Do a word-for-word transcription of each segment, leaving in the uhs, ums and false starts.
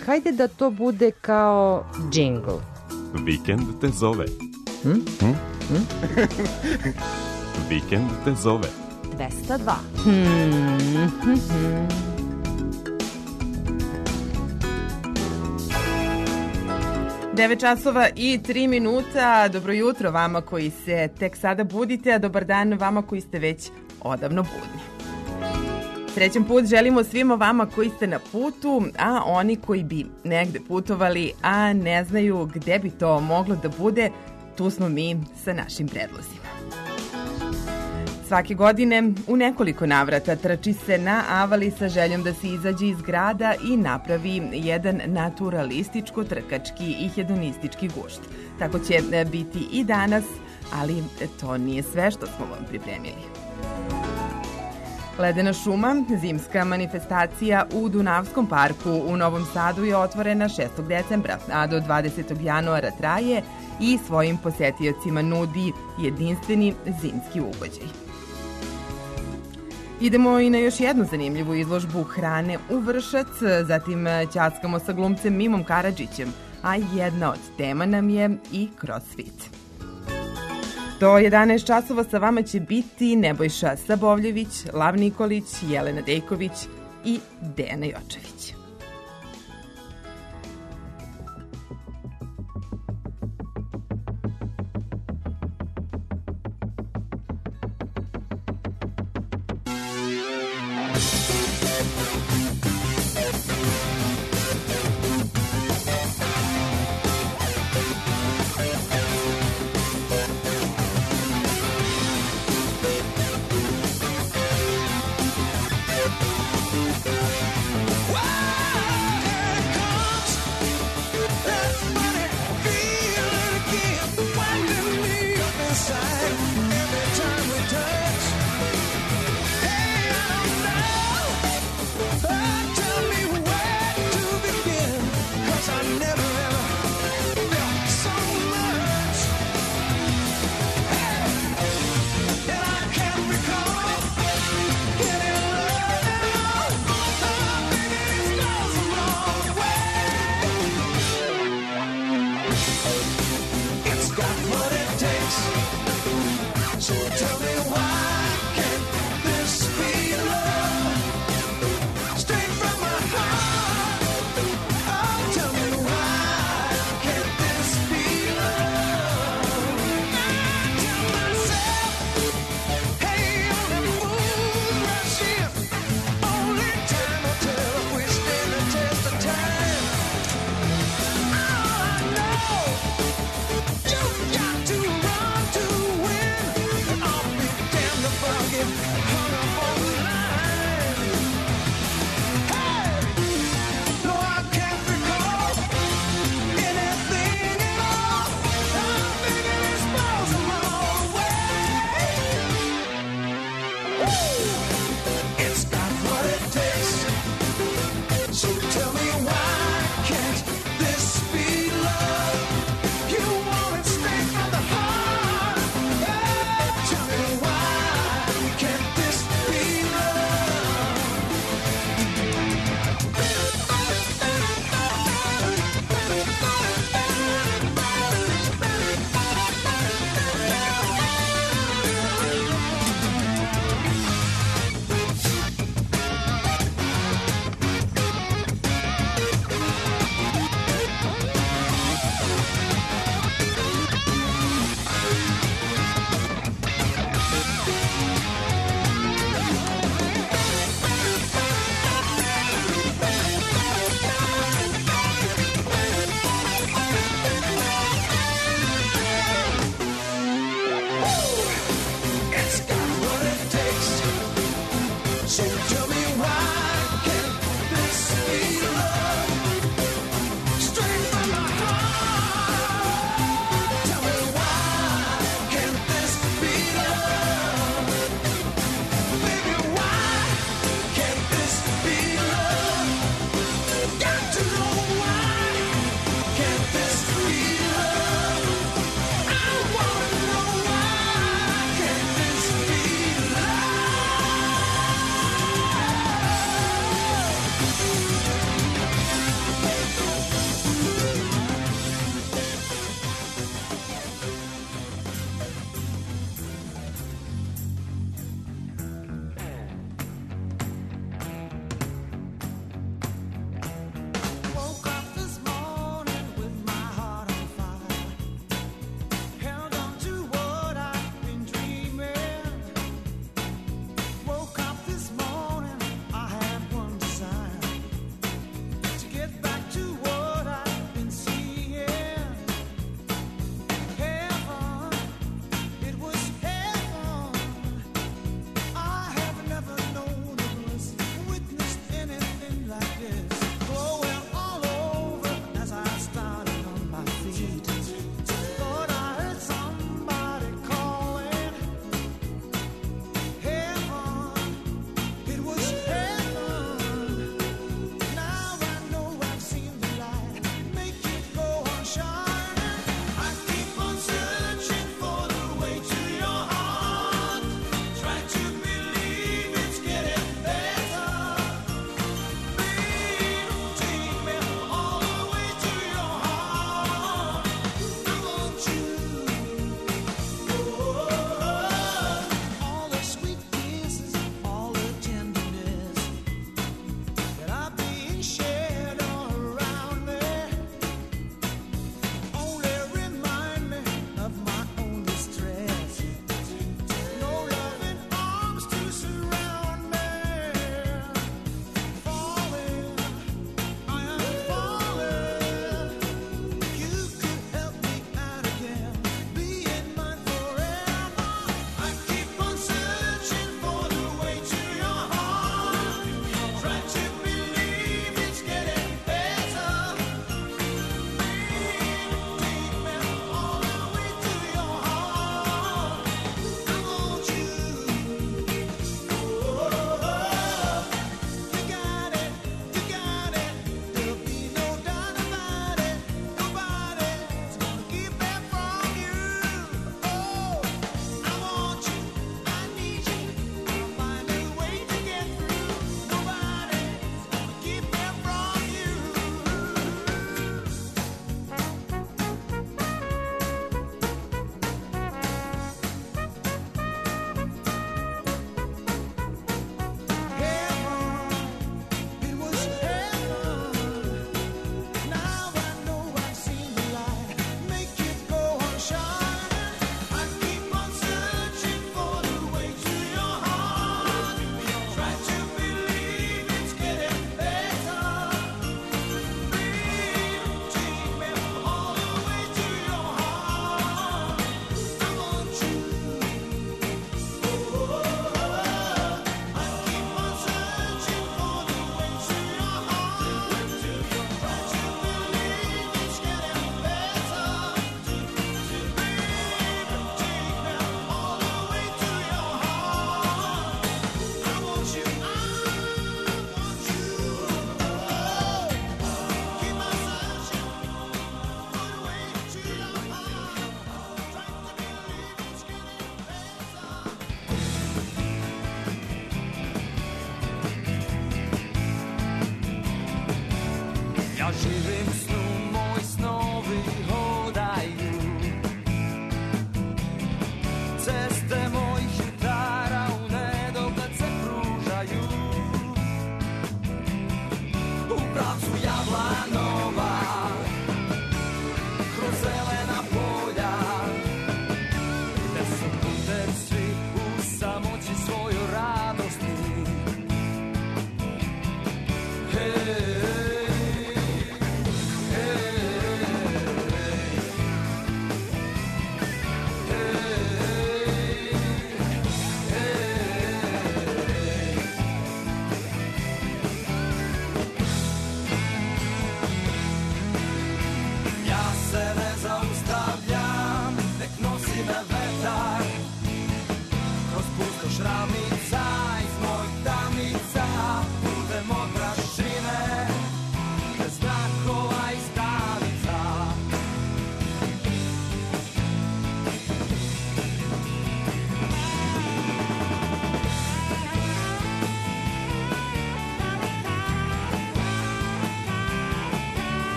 hajde da to bude kao džingl. Vikend te zove. Hm? Hm? Hm? Vikend te zove. dvesta dva. Hmm. Hm, hm. devet časova i tri minuta. Dobro jutro vama koji se tek sada budite, a dobar dan vama koji ste već odavno budni. Srećan put želimo svima vama koji ste na putu, a oni koji bi negde putovali, a ne znaju gde bi to moglo da bude, tu smo mi sa našim predlozima. Svake godine u nekoliko navrata trči se na Avali sa željom da se izađe iz grada i napravi jedan naturalističko-trkački i hedonistički gušt. Tako će biti i danas, ali to nije sve što smo vam pripremili. Ledena šuma, zimska manifestacija u Dunavskom parku u Novom Sadu je otvorena šestog decembra, a do dvadesetog januara traje i svojim posetiocima nudi jedinstveni zimski ugođaj. Idemo i na još jednu zanimljivu izložbu hrane u Vršac, zatim ćaskamo sa glumcem Mimom Karadžićem, a jedna od tema nam je i crossfit. Do jedanaest časova sa vama će biti Nebojša Sabovljević, Lav Nikolić, Jelena Dejković i Dejana Jočević. Every time we touch, hey, I don't know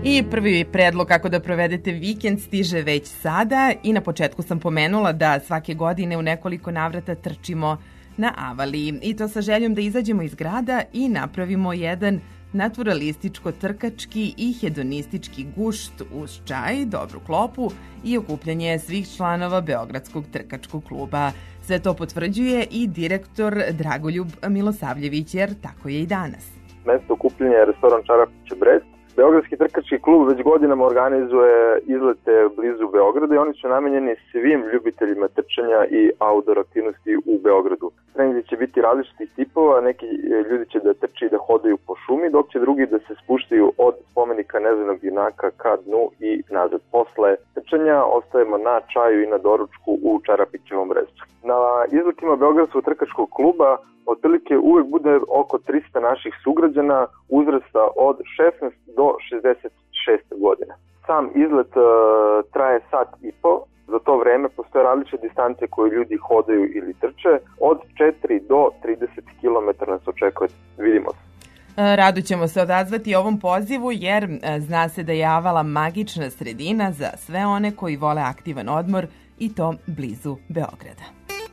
I prvi predlog kako da provedete vikend stiže već sada i na početku sam pomenula da svake godine u nekoliko navrata trčimo na Avaliji i to sa željom da izađemo iz grada i napravimo jedan naturalističko-trkački i hedonistički gušt uz čaj, dobru klopu i okupljanje svih članova Beogradskog trkačkog kluba. Sve to potvrđuje i direktor Dragoljub Milosavljević, jer tako je i danas. Mesto okupljanja je restoran Čarapića Brest. Beogradski trkački klub već godinama organizuje izlete blizu Beograda i oni su namenjeni svim ljubiteljima trčanja i outdoor aktivnosti u Beogradu. Treninzi će biti različitih tipova, neki ljudi će da trče i da hodaju po šumi, dok će drugi da se spuštaju od spomenika Nezanog junaka ka dnu i nazad. Posle trčanja ostajemo na čaju i na doručku u Čarapićevom Brestu. Na izletima Beogradskog trkačkog kluba otprilike uvek bude oko trista naših sugrađana uzrasta od šesnaest do šezdeset šest godina. Sam izlet uh, traje sat i po. Za to vreme postoje različite distance koje ljudi hodaju ili trče. Od četiri do trideset kilometara nas očekuje. Vidimo se. Rado ćemo se odazvati ovom pozivu jer zna se da je Avala magična sredina za sve one koji vole aktivan odmor i to blizu Beograda.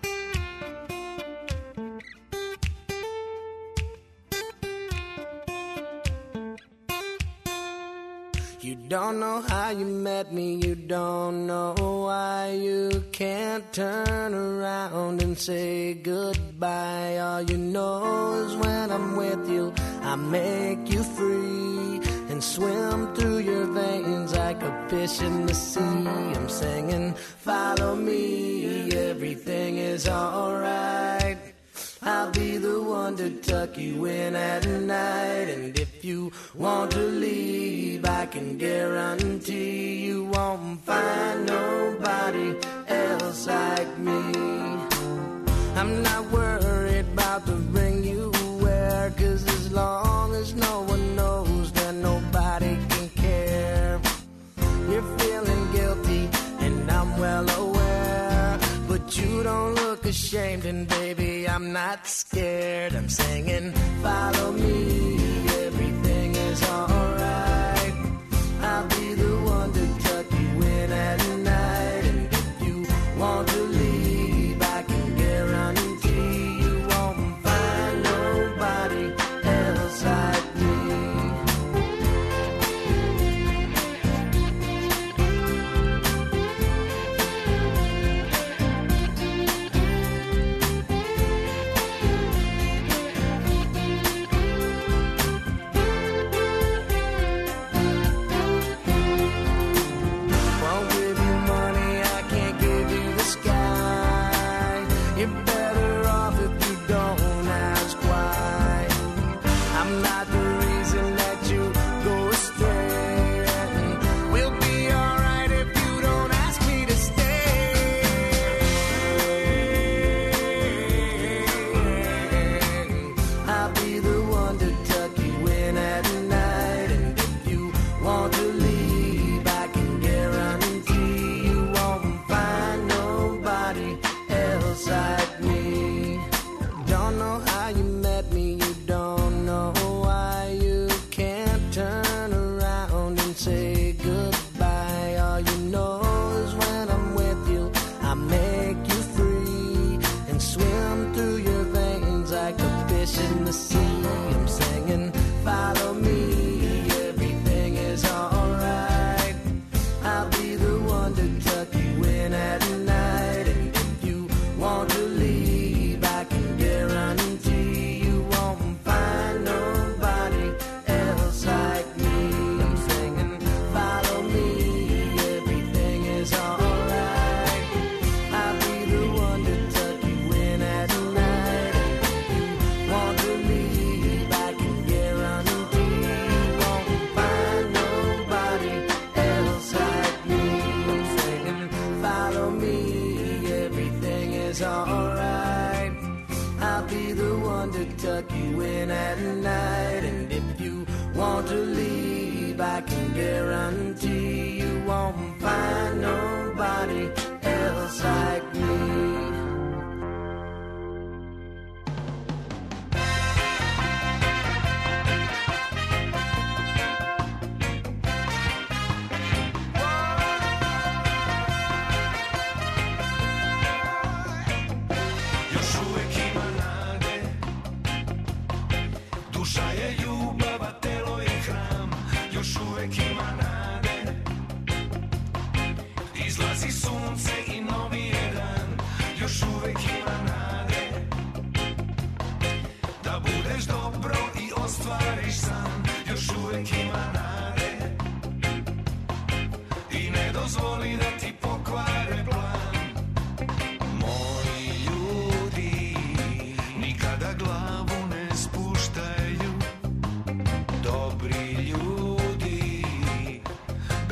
You don't know how you met me, you don't know why you can't turn around and say goodbye. All you know is when I'm with you, I make you free and swim through your veins like a fish in the sea. I'm singing, follow me, everything is alright. I'll be the one to tuck you in at night. And if you want to leave, I can guarantee you won't find nobody else like me. I'm not worried about the ring you wear, 'cause as long as no one knows, then nobody can care. You're feeling guilty and I'm well aware, but you don't look ashamed, and baby, I'm not scared. I'm singing, follow me, everything is alright. I'll be the one to tuck you in at night. And if you want to leave, I can guarantee you won't find nobody else like me.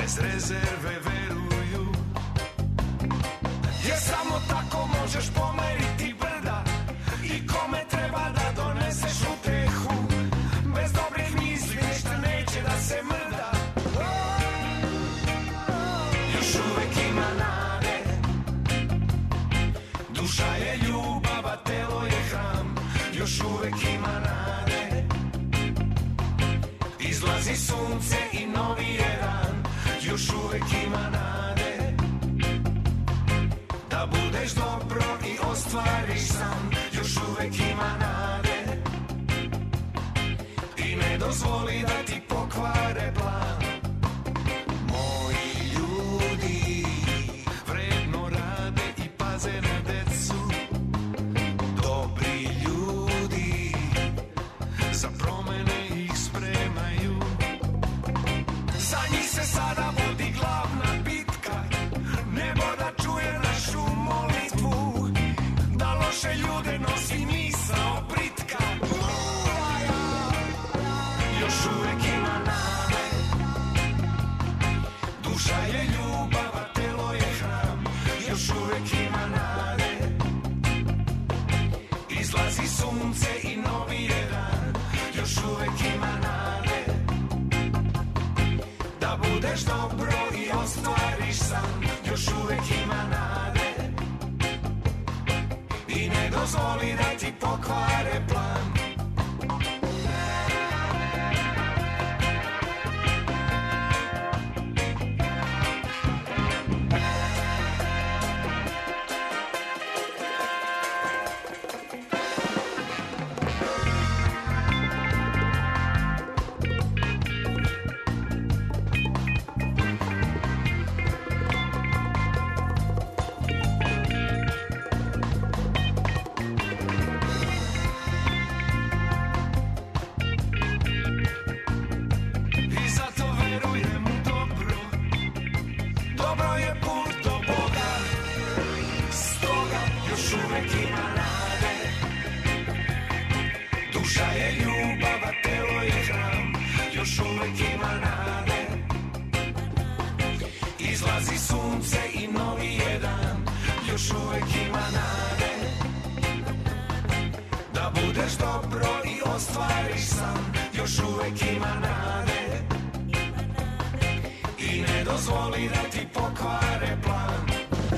bez rezerve veruju. Jer samo tako možeš pomeriti brda i kome treba da doneseš utehu. Bez dobrih misli ništa neće da se mrda. Još uvek ima nade. Duša je ljubav, a telo je hram. Još uvek ima nade. Izlazi sunce i novi je dan. Još uvek ima nade. Da budeš dobro i ostvariš san. Još uvek ima nade. I ne dozvoli da ti pokvare plan. Moji ljudi vredno rade i paze na decu. Dobri ljudi za promene ih spremaju. Za njih se sada vodi glavna bitka. Nebo da čuje našu molitvu. Da loše ljude nosi misao britka. Još uvek ima nade. Duša je ljubav, a telo je hram. Još uvek ima nade. Izlazi sunce i novi je dan. Još uvek ima nade. Da budeš dobro i ostvariš san. Još uvek ima nade. I ne dozvoli da ti pokvare plan. I zato verujem u dobro. Dobro je put do Boga. Stoga još uvek ima nade. Duša je ljubav, a telo je hram. Još uvek ima nade. Izlazi sunce i novi je dan. Još uvek ima nade. Da budeš dobro i ostvariš san. Još uvek ima nade. I ne dozvoli da ti pokvare plan.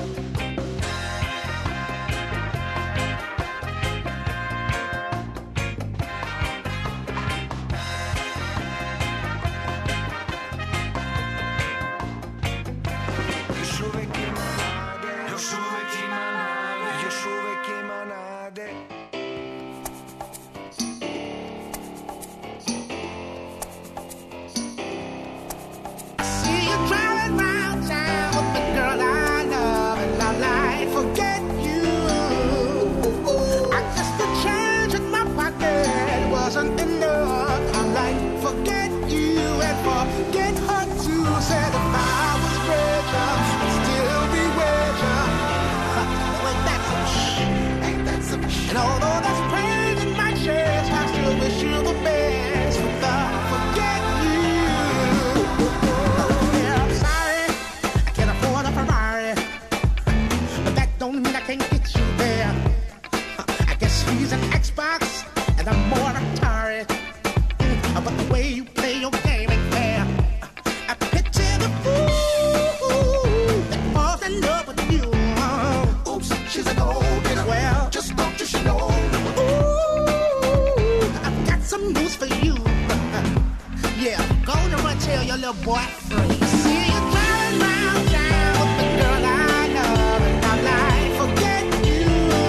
Još uvek ima nade. Još uvek ima nade. Još uvek ima nade. See you driving round town with the girl I love, and I like forget you. I guess the change in my pocket wasn't enough. I like forget you and forget her too. Said if I was richer, I'd still be richer. Ain't that some shit? Ain't that some shit? And although that's pain in my chest, I still wish you the best. But I forget you. Yeah, I'm sorry, I can't afford a Ferrari, but that don't mean I can't get you there. I guess he's an Xbox and I'm more Atari. Mm, but the way you play your game ain't fair. I picture the fool that falls in love with you. Oops, she's a gold digger. Well, just don't you should know. Ooh, I've got some news for you. Yeah, go on and run tell your little boy free. See you driving round town with the girl I love, and I'm like, forget you.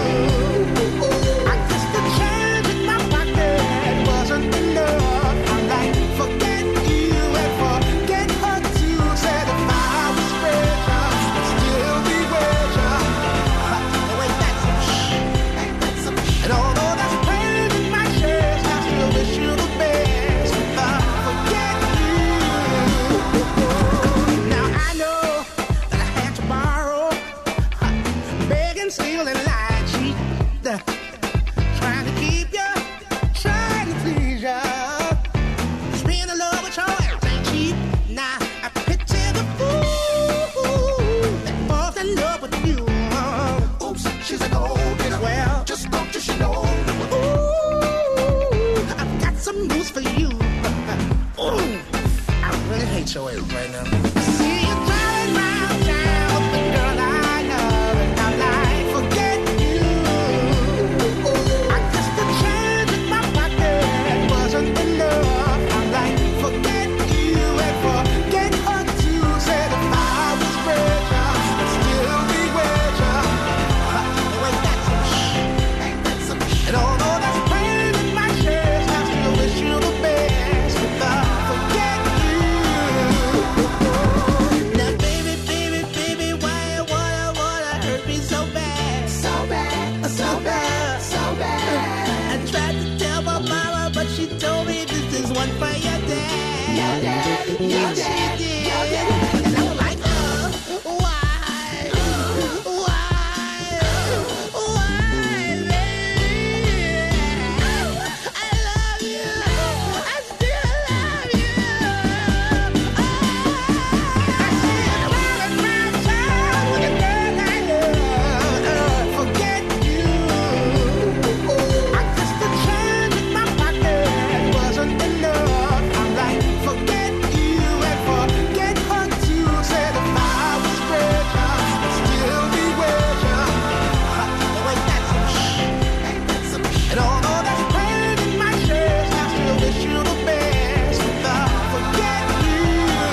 I guess the change in my pocket wasn't enough. I'm like, forget you and forget her too. Said if I was richer, I'd still be richer. Oh, ain't that some shit? Ain't that some shit? And although that's pain in my chest, I still wish you the best. If I forget you. get your ass right now. See you driving round town with the girl I love, and I'm like, forget you. I guess the change in my pocket wasn't enough. I'm like, forget you and forget her too. Said if I was richer, I'd still be with you. Ain't that some shit? Ain't that some shit? And although that's pain in my chest, I still wish you the best. But I forget you. Now, baby, baby, baby, why you wanna, wanna hurt me so bad? So bad, so bad, so bad. I tried to tell my mama, but she told me this is one for your dad. Your dad, your dad, your dad. And I was like, uh, why? Why? Why, baby? I love you. I still love you. Oh, I see you driving round town with a girl I love. Forget you. I guess the change in my pocket wasn't enough. I'm like, forget you and forget her too. Said if I was richer, I'd still be with you. Ain't that some shit? Ain't that some shit? And although that's pain in my chest, I still wish you the best. But I forget you.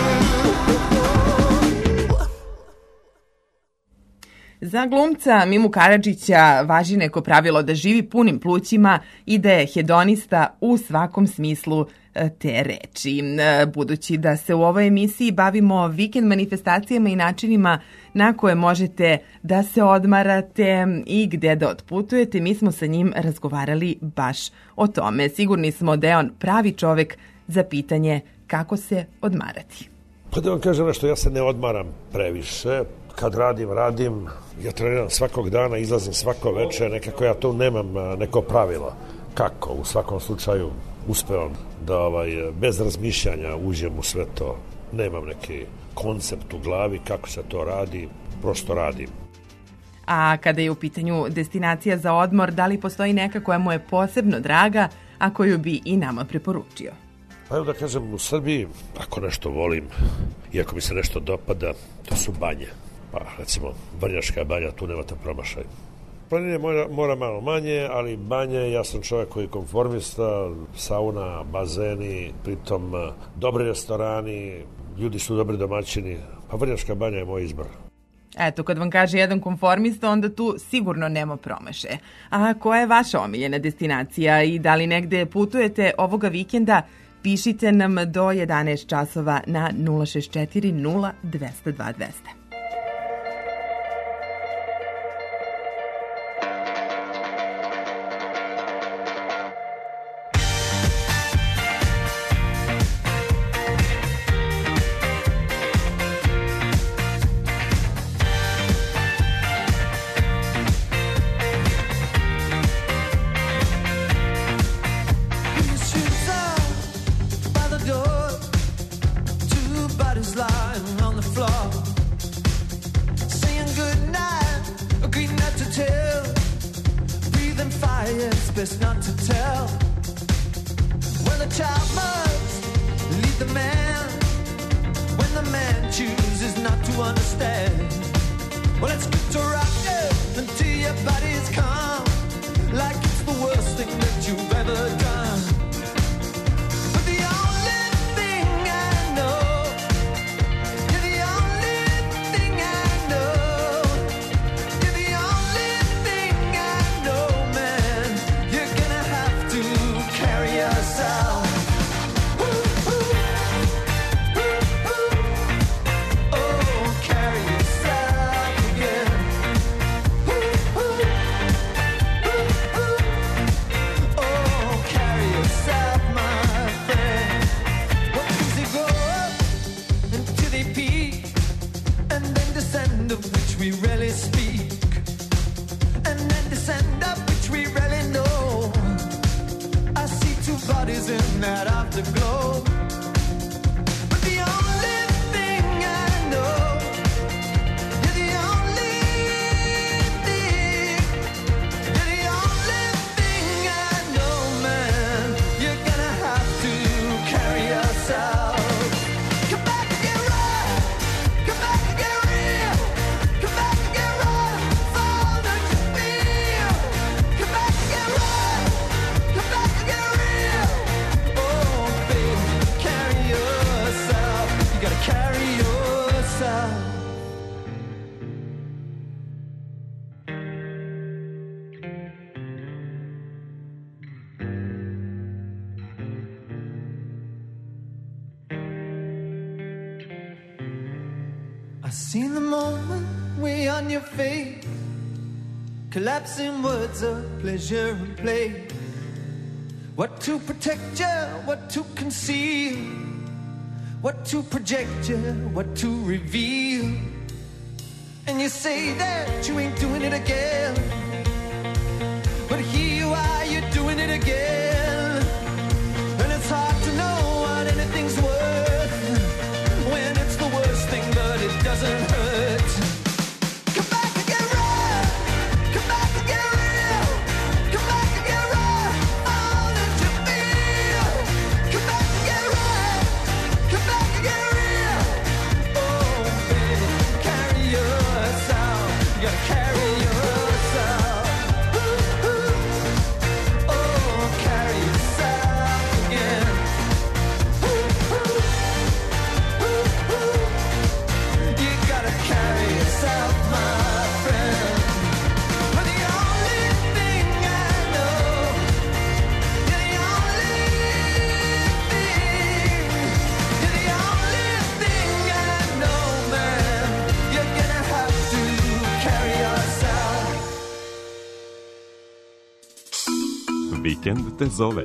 Za glumca Mimu Karadžića važi neko pravilo da živi punim plućima i da je hedonista u svakom smislu e, te reči. E, Budući da se u ovoj emisiji bavimo vikend manifestacijama i načinima na koje možete da se odmarate i gde da otputujete, mi smo sa njim razgovarali baš o tome. Sigurni smo da je on pravi čovek za pitanje kako se odmarati. Pa da vam kažem nešto, ja se ne odmaram previše. Kad radim, radim. Ja treniram svakog dana, izlazim svako večer. Nekako ja tu nemam a, neko pravilo. Kako? U svakom slučaju uspevam da ovaj, bez razmišljanja uđem u sve to. Nemam neki koncept u glavi kako se to radi. Prosto radim. A kada je u pitanju destinacija za odmor, da li postoji neka koja mu je posebno draga, a koju bi i nama preporučio? Pa evo da kažem, u Srbiji, ako nešto volim, i ako mi se nešto dopada, to su banje. Pa, recimo, Vrnjačka banja, tu nemate promašaj. Planine mora, mora malo manje, ali banje, ja sam čovjek koji je konformista, sauna, bazeni, pritom dobri restorani, ljudi su dobri domaćini, pa Vrnjačka banja je moj izbor. Eto, kad vam kaže jedan konformista, onda tu sigurno nema promaše. A koja je vaša omiljena destinacija i da li negde putujete ovoga vikenda? Pišite nam do jedanaest časova na nula šest četiri nula dva zero dva dva zero. Best not to tell. Well, a child must lead the man when the man chooses not to understand. Well, it's good to rock it until your body's calm, like it's the worst thing that you've ever done. But the only thing I know, you're the only thing I know, you're the only thing I know, man. You're gonna have to carry yourself. Ooh, ooh, ooh, ooh. Oh, carry yourself again. Ooh, ooh, ooh, ooh. Oh, carry carry yourself. I seen the moment way on your face, collapsing words of pleasure and play. What to protect you, what to conceal, what to project you, what to reveal. And you say that you ain't doing it again, but here you are, you're doing it again. And it's hard to know what anything's worth when it's the worst thing, but it doesn't hurt. Come back and get right, come back and get real, come back and get right, all that you feel. Come back and get right, come back and get real. Oh baby, carry yourself, you gotta carry yourself. Ooh, ooh. Oh, carry yourself again. Ooh, ooh. Ooh, ooh. You gotta carry yourself, my friend. But the only thing I know, you're the only thing, you're the only thing I know, man. You're gonna have to carry yourself. Vikend te zove.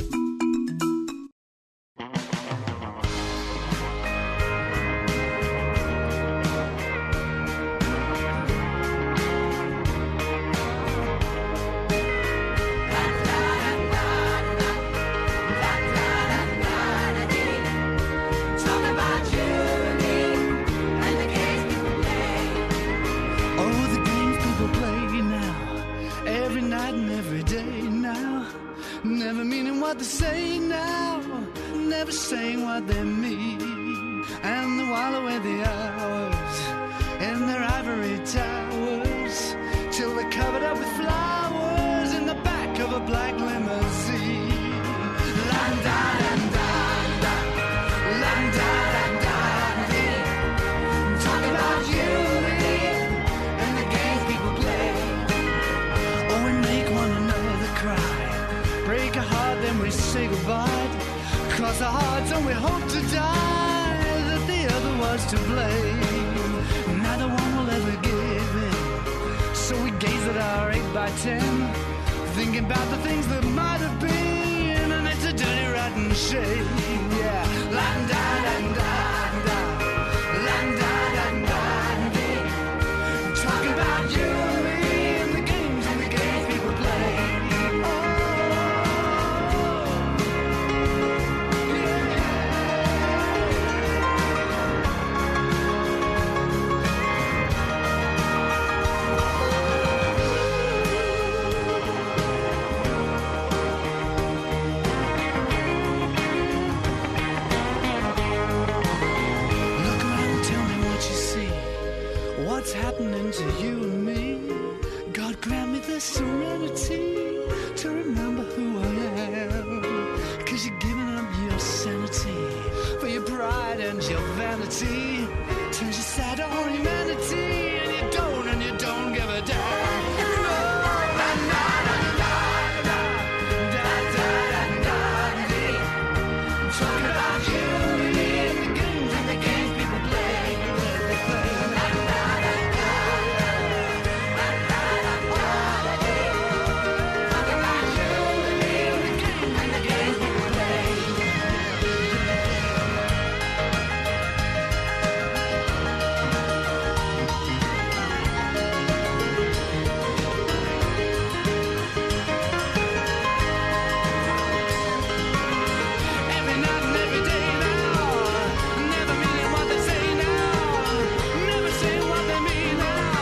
Oh, the games people play now, every night and every day now, never meaning what they say now, never saying what they mean, and they while away the hours in their ivory towers till they're covered up with flowers in the back of a black limousine. La-da-da-da-da, la-da-da-da-dee. Talk about you and the games people play. Oh, we make one another cry, break a heart, then we say goodbye, cross our hearts and we hope to die that the other was to blame. Neither one will ever give in, so we gaze at our eight by ten, thinking about the things that might have been, and it's a dirty rotten shame. Yeah, la-da-da-da-da, la-da-da-da-dee. Talking about you and me and the games and the games people play. Oh, look around and tell me what you see. What's happening to you and me? God grant me the serenity to remember who I am. Cause you're giving up your sanity for your pride and your vanity. Turns your sad to humanity, and you don't, and you don't give a damn. No, na, na, na, na, na, da, da, da, da, dee. Talking about you and me and the games and the games people play. They play. La, la, la, la, la, la, la, la, dee. Talking about you and me and the games and the games people play. Every night and every day now, never meaning what they say now, never saying what they mean now.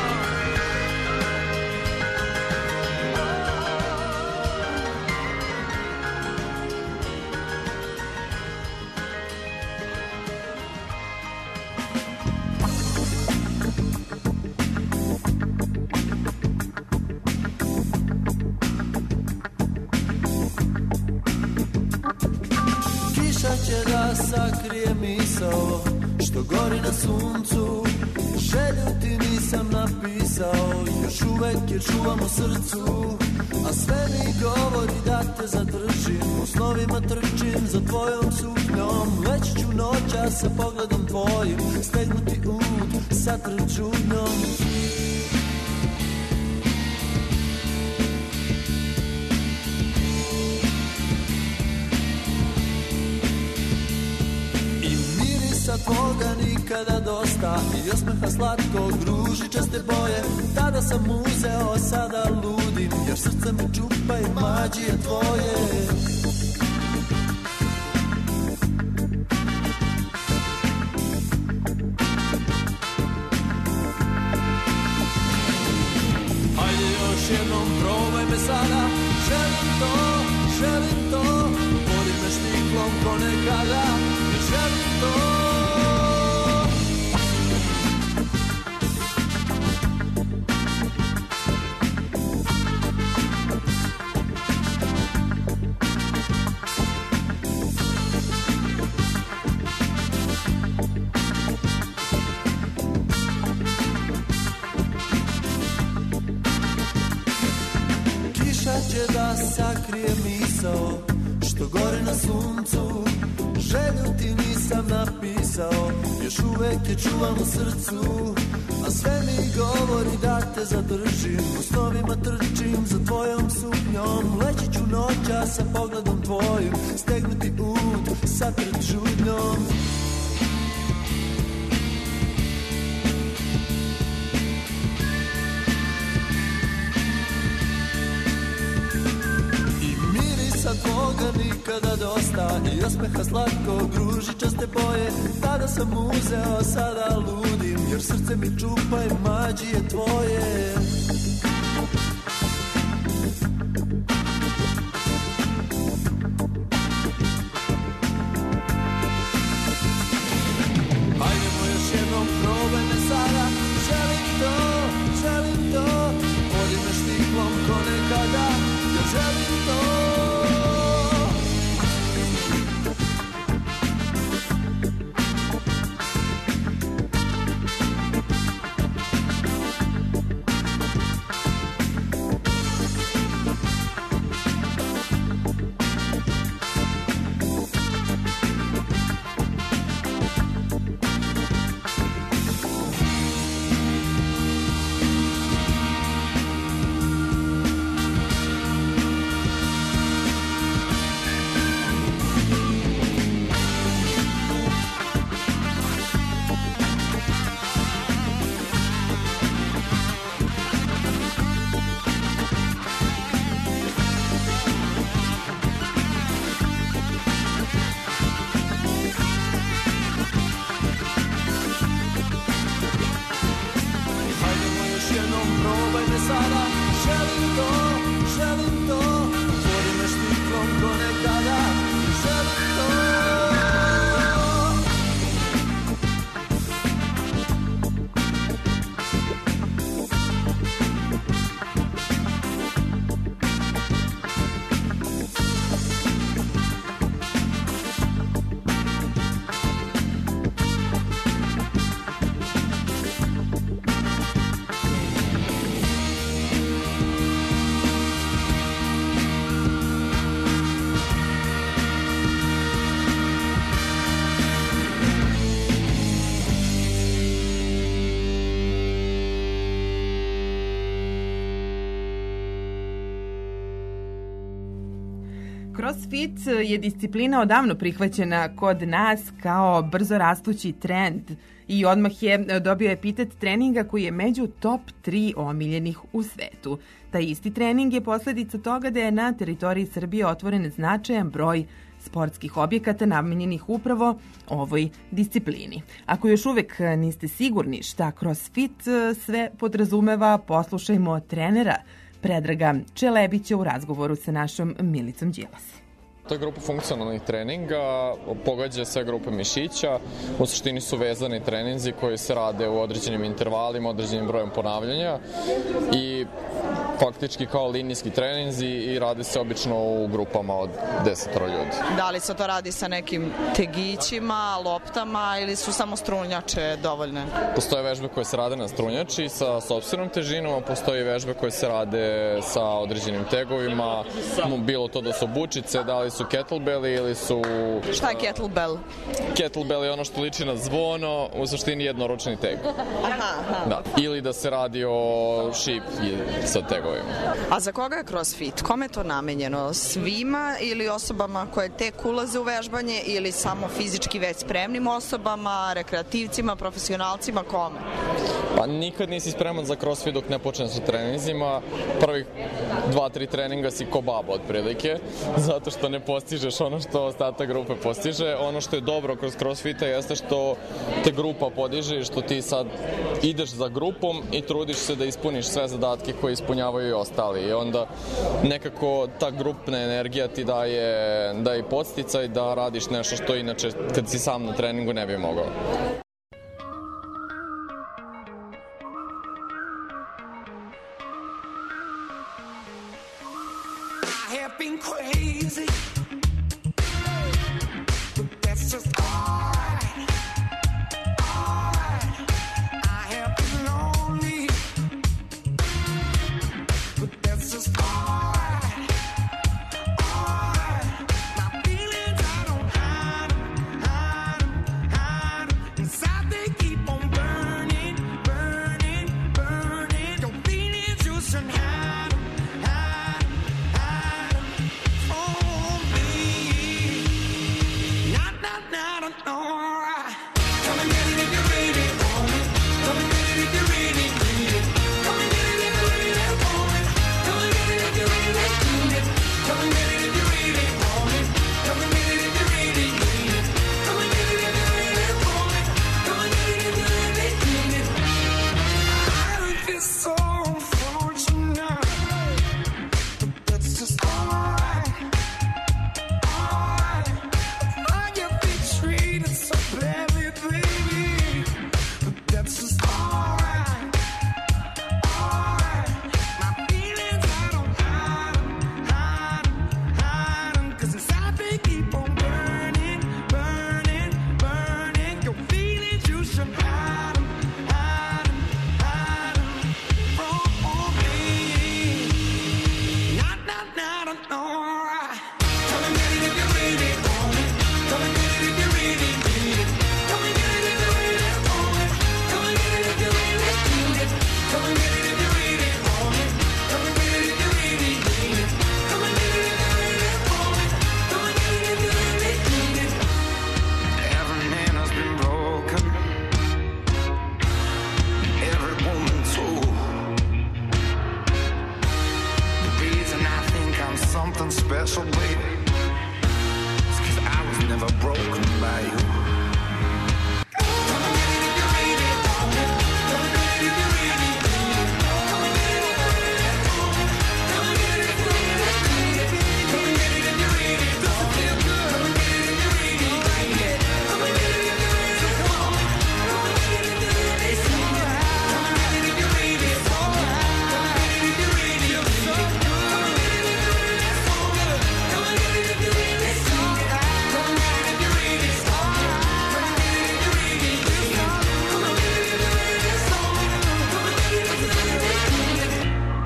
Kiša će da sakrije misao što gori na suncu. Želju ti nisam napisao, još uvek je čuvam u srcu. A sve mi govori da te zadržim, u snovima trčim za tvojom suknjom. Leći ću noća sa pogledom tvojim, stegnuti ud sa trčudnjom. Sa tvoga nikada dosta i osmeha slatkog ružičaste boje. Tada sam uzeo, sada ludim, jer srce me čupa i mađije tvoje. Hajde još jednom probaj me sada, želim to, želim to. Vodi me štiklom ko nekada, želim to. Da sakrije misao što gori na suncu. Želju ti nisam napisao, još uvek je čuvam u srcu. A sve mi govori da te zadržim, u snovima trčim za tvojom suknjom. Leći ću noća sa pogledom tvojim, stegnuti ud sa trčudnjom. Tvoga nikada dosta i osmeha slatkog ružičaste boje. Tada sam uzeo, sada ludim, jer srce mi čupa i mađije tvoje. Hajdemo još jednom, probaj me sada, želim to, želim to. Vodi me štiklom ko nekada, jer želim to. CrossFit je disciplina odavno prihvaćena kod nas kao brzo rastući trend i odmah je dobio epitet treninga koji je među top tri omiljenih u svetu. Taj isti trening je posledica toga da je na teritoriji Srbije otvoren značajan broj sportskih objekata namenjenih upravo ovoj disciplini. Ako još uvek niste sigurni šta CrossFit sve podrazumeva, poslušajmo trenera Predraga Čelebića u razgovoru sa našom Milicom Đilas. To je grupa funkcionalnih treninga, pogađa sve grupe mišića, u suštini su vezani treninzi koji se rade u određenim intervalima, određenim brojem ponavljanja i faktički kao linijski treninzi i radi se obično u grupama od desetoro ljudi. Da li se to radi sa nekim tegićima, loptama ili su samo strunjače dovoljne? Postoje vežbe koje se rade na strunjači sa sopstvenom težinom, a postoje vežbe koje se rade sa određenim tegovima, bilo to da su bučice, da li su kettlebelli ili su... Šta je kettlebell? Kettlebell je ono što liči na zvono, u suštini jednoručni teg. Aha, aha. Da. Ili da se radi o šipki sa tegovima. A za koga je CrossFit? Kome je to namenjeno? Svima ili osobama koje tek ulaze u vežbanje ili samo fizički već spremnim osobama, rekreativcima, profesionalcima, kome? Pa nikad nisi spreman za CrossFit dok ne počneš sa treninzima. Prvih dva, tri treninga si ko baba otprilike, zato što ne postižeš ono što ostatak grupe postiže. Ono što je dobro kroz CrossFita jeste što te grupa podiže i što ti sad ideš za grupom i trudiš se da ispuniš sve zadatke koje ispunjavaju i ostali. I onda nekako ta grupna energija ti daje, daje podsticaj da radiš nešto što inače kad si sam na treningu ne bi mogao. I have been crazy, but that's just alright, alright. I have been lonely, but that's just alright, alright. My feelings, I don't hide 'em, hide 'em, hide 'em. Inside they keep on burning, burning, burning. Your feelings, you shouldn't hide 'em, hide 'em, hide 'em from me. Not, not, not, alright. Come and get it if you really want it. Come and get it if you really need it. Come and get it if you really want it. Come and get it if you really need it. Come and get it if you really want it. Come and get it if you really need it. Come and get it if you really want it. Come and get it if you really need it. I would feel so unfortunate, but that's just alright, alright. I get be treated so badly, baby, but that's just alright, alright. My feelings, I don't hide 'em, hide 'em, hide 'em. 'Cause inside they keep on burning, burning, burning. Your feelings, you should hide 'em, hide 'em, hide 'em from me. Not, not, not, alright. Come and get it if you really want it. Come and get it if you really need it. Come and get it if you really want it. Come and get it if you really need it. Come and get it if you really want it. Come and get it if you really need it. Come and get it if you really want it. Come and get it if you really need it. Every man has been broken. Every woman too. The reason I think I'm something special, baby, is 'cause I was never broken by you. Come and get it if you really want it. Come and get it if you really need it. Come and get it if you really want it. Come and get it if you really need it. Come and get it if you really doesn't feel good. Come and get it if you really need it. Come and get it if you really want it. Come and get it if you really need it. Come and get it if you really want it. Come and get it if you really need it. Come and get it if you really want it. Come and get it if you really need it. Come and get it if you really want it. Come and get it if you really need it. Come and get it if you really want it. Come and get it if you really need it.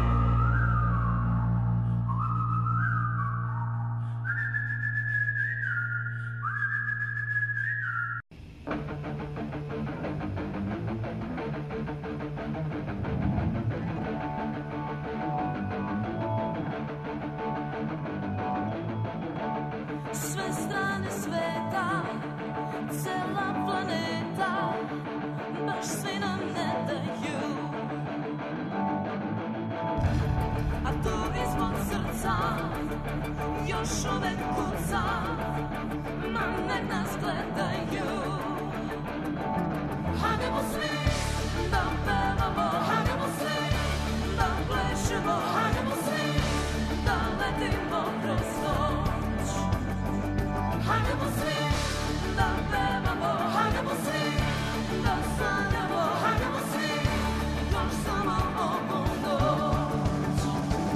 Sve strane sveta, cela planeta, baš svi nam ne daju. A tu ispod srca još uvek kuca, ma nek nas gledaju. Hajdemo svi da pevamo, hajdemo svi da plešemo, hajdemo svi da letimo kroz noć. Hajdemo svi da pevamo, hajdemo svi da sanjamo, hajdemo svi još samo ovu noć.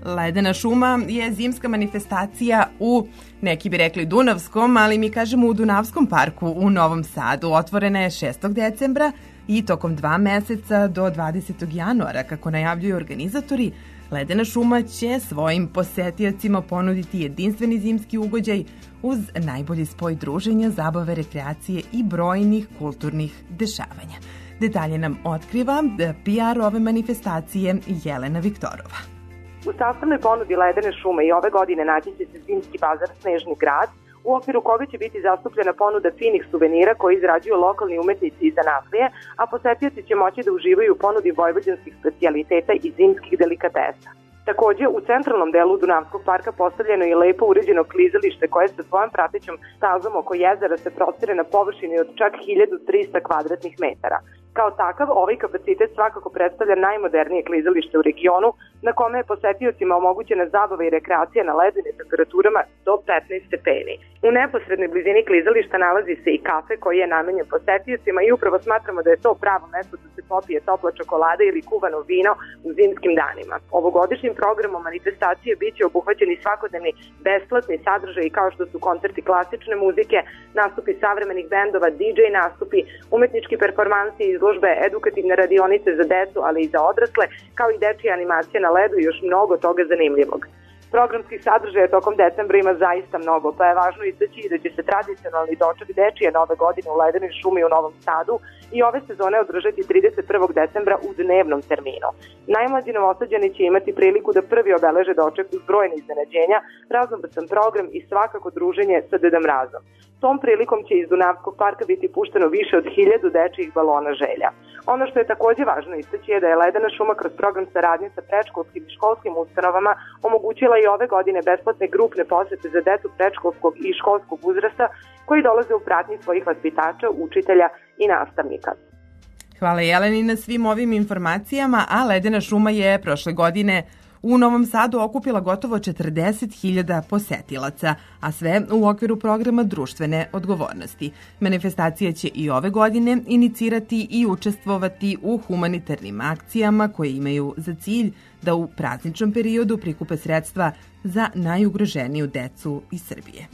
Ledena šuma je zimska manifestacija u, neki bi rekli Dunavskom, ali mi kažemo u Dunavskom parku u Novom Sadu. Otvorena je šestog decembra i tokom dva meseca do dvadesetog januara, kako najavljuju organizatori. Ledena šuma će svojim posetiocima ponuditi jedinstveni zimski ugođaj uz najbolji spoj druženja, zabave, rekreacije i brojnih kulturnih dešavanja. Detalje nam otkriva P R ove manifestacije Jelena Viktorova. U sastavnoj ponudi Ledene šume i ove godine naći će se zimski bazar Snežni grad, u okviru koga će biti zastupljena ponuda finih suvenira koje izrađuju lokalni umetnici i zanatlije, a posetioci će moći da uživaju u ponudi vojvođanskih specijaliteta i zimskih delikatesa. Takođe, u centralnom delu Dunavskog parka postavljeno je lepo uređeno klizalište koje sa svojom pratećom stazom oko jezera se prostire na površini od čak hiljadu trista kvadratnih metara. Kao takav, ovaj kapacitet svakako predstavlja najmodernije klizalište u regionu, na kome je posetiocima omogućena zabava i rekreacija na ledenim temperaturama do petnaest stepeni. U neposrednoj blizini klizališta nalazi se i kafe koji je namenjen posetiocima i upravo smatramo da je to pravo mesto da se popije topla čokolada ili kuvano vino u zimskim danima. Ovogodišnjim programom manifestacije biće obuhvaćeni svakodnevni besplatni sadržaji kao što su koncerti klasične muzike, nastupi savremenih bendova, D J nastupi, umetnički performansi, izložbe, edukativne radionice za decu, ali i za odrasle, kao i dečije animacije na ledu i još mnogo toga zanimljivog. Programskih sadržaja tokom decembra ima zaista mnogo, pa je važno istaći da će se tradicionalni doček dečije nove godine u Ledenoj šumi u Novom Sadu i ove sezone održati trideset prvog decembra u dnevnom terminu. Najmlađi novosađani će imati priliku da prvi obeleže doček uz brojne iznenađenja, raznovrsan program i svakako druženje sa Deda Mrazom. Tom prilikom će iz Dunavskog parka biti pušteno više od hiljadu dečijih balona želja. Ono što je takođe važno istaći je da je Ledena šuma kroz program saradnje sa predškolskim i školskim ustanovama omogućila i ove godine besplatne grupne posete za decu predškolskog i školskog uzrasta koji dolaze u pratnji svojih vaspitača, učitelja i nastavnika. Hvala Jeleni na svim ovim informacijama, a Ledena šuma je prošle godine u Novom Sadu okupila gotovo četrdeset hiljada posetilaca, a sve u okviru programa društvene odgovornosti. Manifestacija će i ove godine inicirati i učestvovati u humanitarnim akcijama koje imaju za cilj da u prazničnom periodu prikupe sredstva za najugroženiju decu iz Srbije.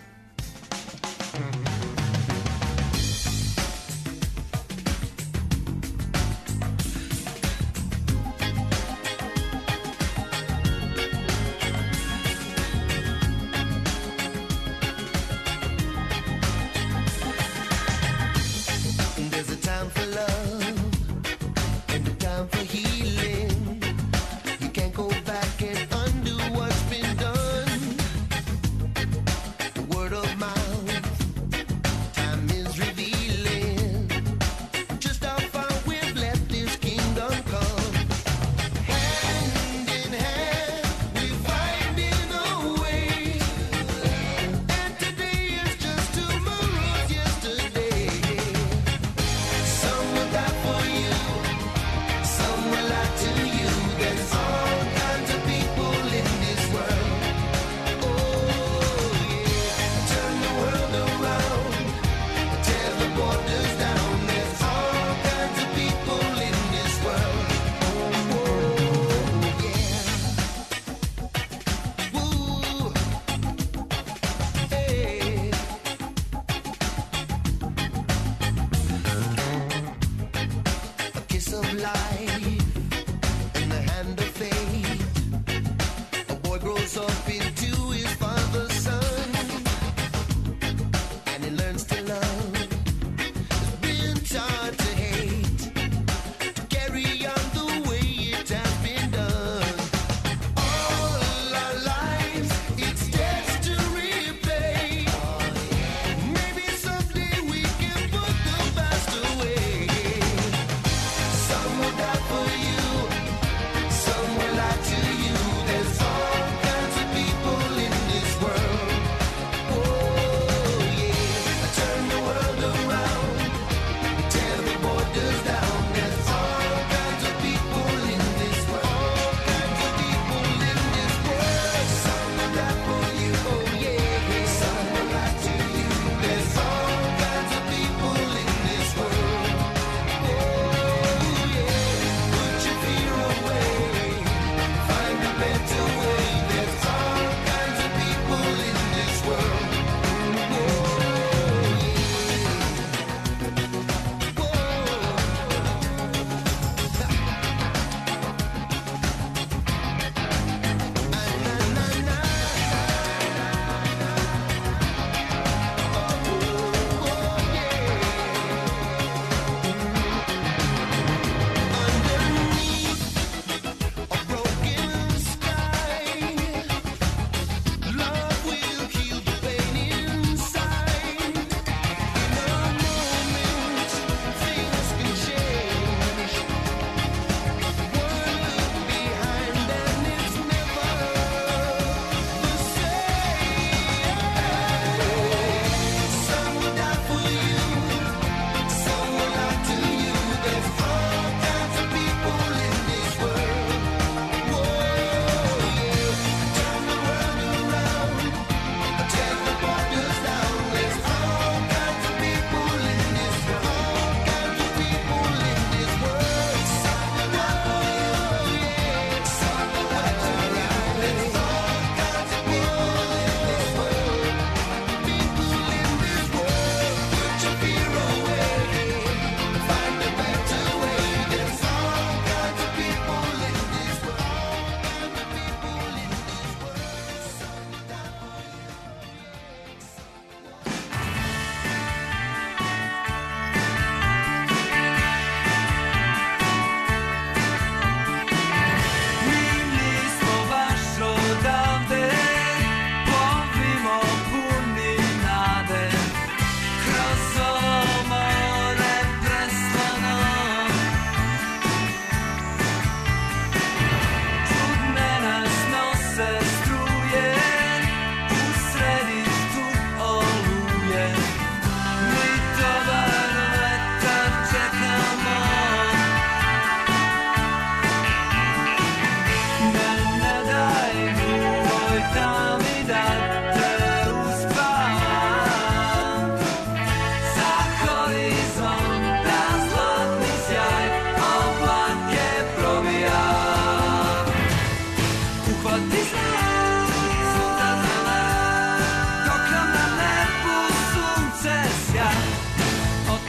Word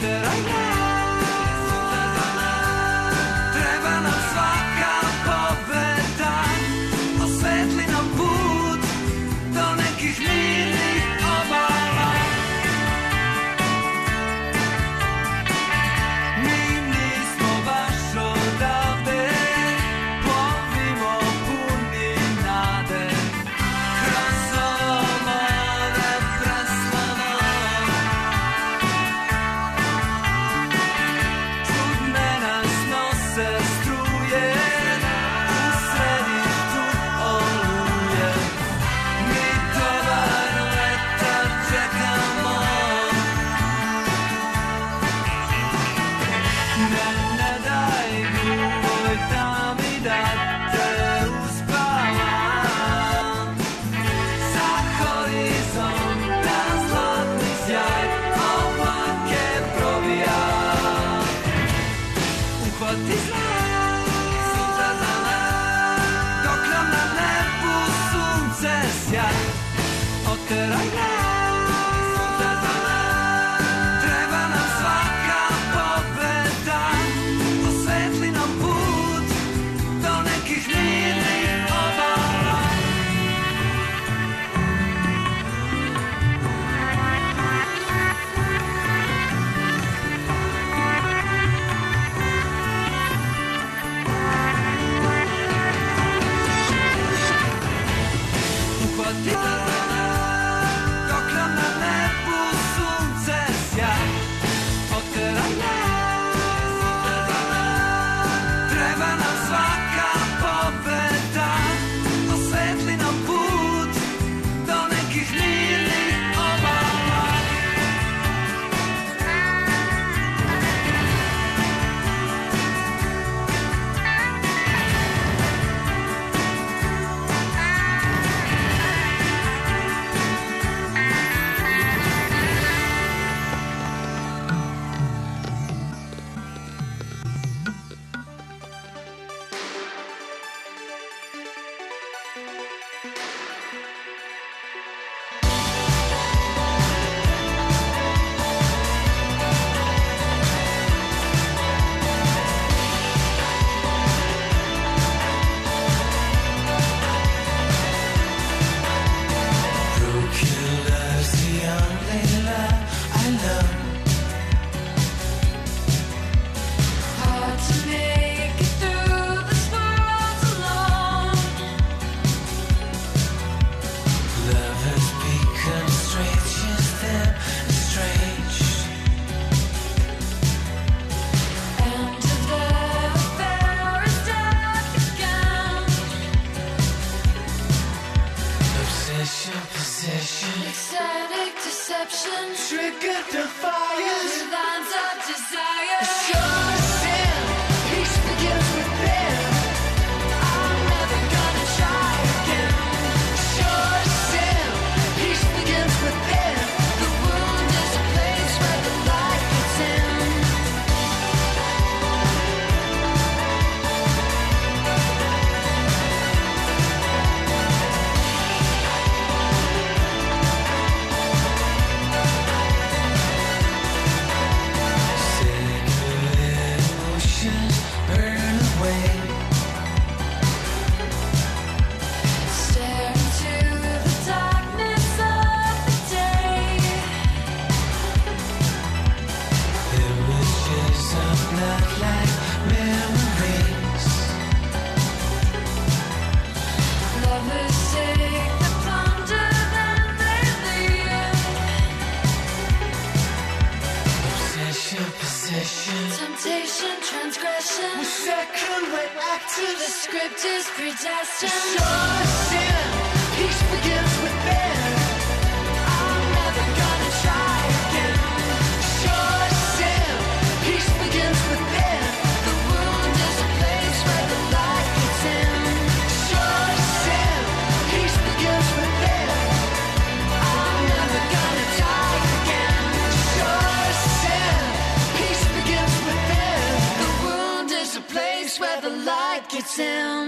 oteraj nas, treba nam svaka pobeda, osvetli nam put do nekih mirnih obala. Mi nismo baš odavde, plovimo puni nade, kroz ovo more preslano. Čudne nas nose struje, u središtu oluje. Mi dobar vetar čekamo. Ne, ne daj guvoj da mi da te uspavam. Sa horizonta zlatni sjaj oblake probija. Uhvati znak, sunce za nas, dok nam na nebu sunce sjaj. Oteraj nas, sunce za nas, treba nam svaka pobeda, osvetli nam put do nekih mirnih obala. Uhvati za nas, dok nam na nebu sunce sjaj. Oteraj nas, sunce za nas, treba nam svaka pobeda, osvetli nam put do nekih mirnih obala. Procure's the only love I love. Hard to make it through this world alone. Love has become stranger than strange. And the affair is dark again. Obsession, possession, Ecstatic deception, triggered the fires. lines of desire. Sure sin, peace begins within. I'm never gonna try again. Sure sin, peace begins within. The wound is a place where the light gets in. Sacred emotions burn away. Stare into the darkness of the day. Images of blood like memories. Lovers take the plunder, then they leave. Obsession, possession. Temptation, transgression. Second way actors. The script is predestined. Sure sin, peace begins within. I'm never gonna try again. Sure sin, peace begins within. The wound is a place where the light gets in. Sure sin, peace begins within. I'm never gonna die again. Sure sin, peace begins within. The wound is a place where the light gets in.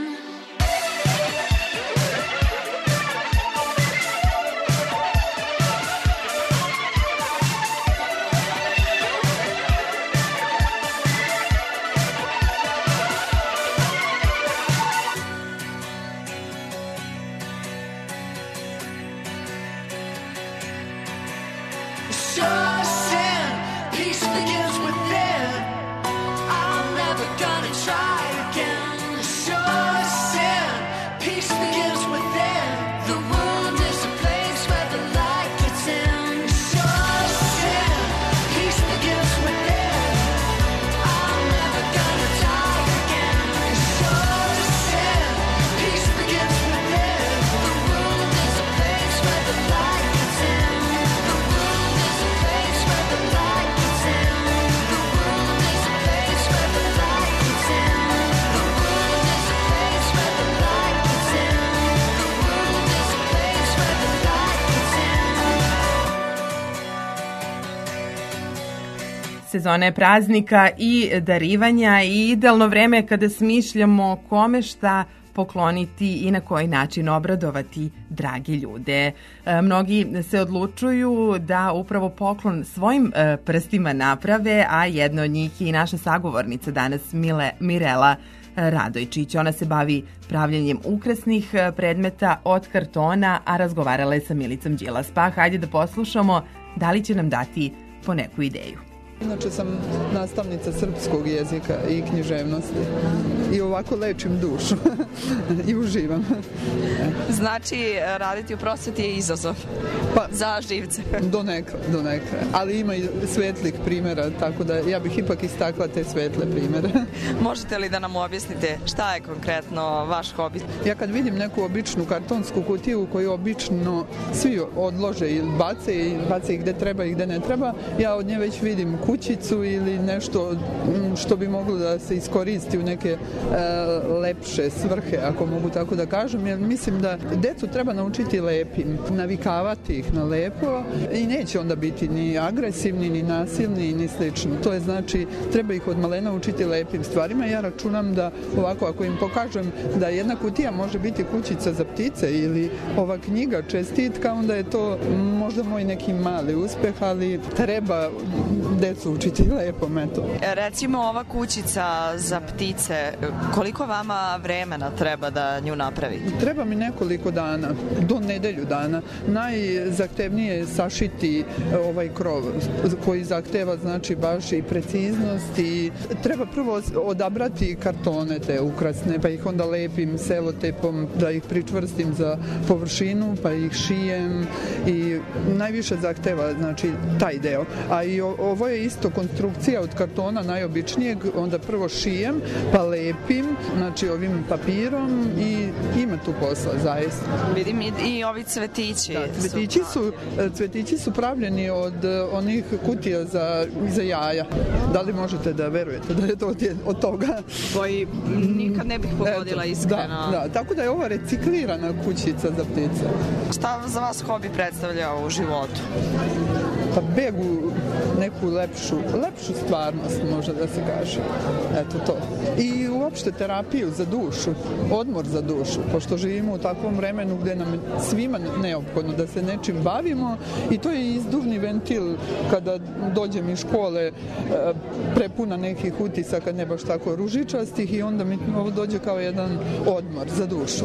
Sezona je praznika i darivanja i idealno vreme kada smišljamo kome šta pokloniti i na koji način obradovati dragi ljude. E, mnogi se odlučuju da upravo poklon svojim e, prstima naprave, a jedna od njih je i naša sagovornica danas Mile, Mirela Radojčić. Ona se bavi pravljenjem ukrasnih predmeta od kartona, a razgovarala je sa Milicom Đilas. Pa hajde da poslušamo da li će nam dati po neku ideju. Inače sam nastavnica srpskog jezika i književnosti i ovako lečim dušu i uživam. Znači, raditi u prosveti je izazov pa, za živce. Donekle, donekle. Ali ima i svetlih primjera, tako da ja bih ipak istakla te svetle primjere. Možete li da nam objasnite šta je konkretno vaš hobi? Ja kad vidim neku običnu kartonsku kutiju koju obično svi odlože ili bace i bace ih gde treba i gde ne treba, ja od nje već vidim kućicu ili nešto što bi moglo da se iskoristi u neke e, lepše svrhe, ako mogu tako da kažem, jer mislim da decu treba naučiti lepim, navikavati ih na lepo i neće onda biti ni agresivni, ni nasilni, ni slično. To je znači, treba ih od malena učiti lepim stvarima. Ja računam da ovako, ako im pokažem da jedna kutija može biti kućica za ptice ili ova knjiga čestitka, onda je to možda moj neki mali uspeh, ali treba decu učiti lepom, eto. Recimo ova kućica za ptice, koliko vama vremena treba da nju napravi? Treba mi nekoliko dana, do nedelju dana. Najzahtevnije je sašiti ovaj krov koji zahteva znači baš i preciznost i treba prvo odabrati kartone te ukrasne, pa ih onda lepim selotepom da ih pričvrstim za površinu, pa ih šijem i najviše zahteva znači taj deo. A i ovo je isto konstrukcija od kartona najobičnijeg, onda prvo šijem, pa lepim, znači ovim papirom i ima tu posla zaista. Vidim i, i ovi cvetići. Da, cvetići su, cvetići su pravljeni od onih kutija za, za jaja. Da li možete da verujete da je to od, od toga? Koji nikad ne bih pogodila iskreno. Da, da, tako da je ova reciklirana kućica za ptice. Šta za vas hobi predstavlja u životu? Pa begu neku lepšu, lepšu stvarnost, može da se kaže. Eto to. I uopšte terapiju za dušu, odmor za dušu, pošto živimo u takvom vremenu gde nam je svima neophodno da se nečim bavimo i to je izduvni ventil kada dođem iz škole prepuna nekih utisaka, ne baš tako ružičastih i onda mi ovo dođe kao jedan odmor za dušu.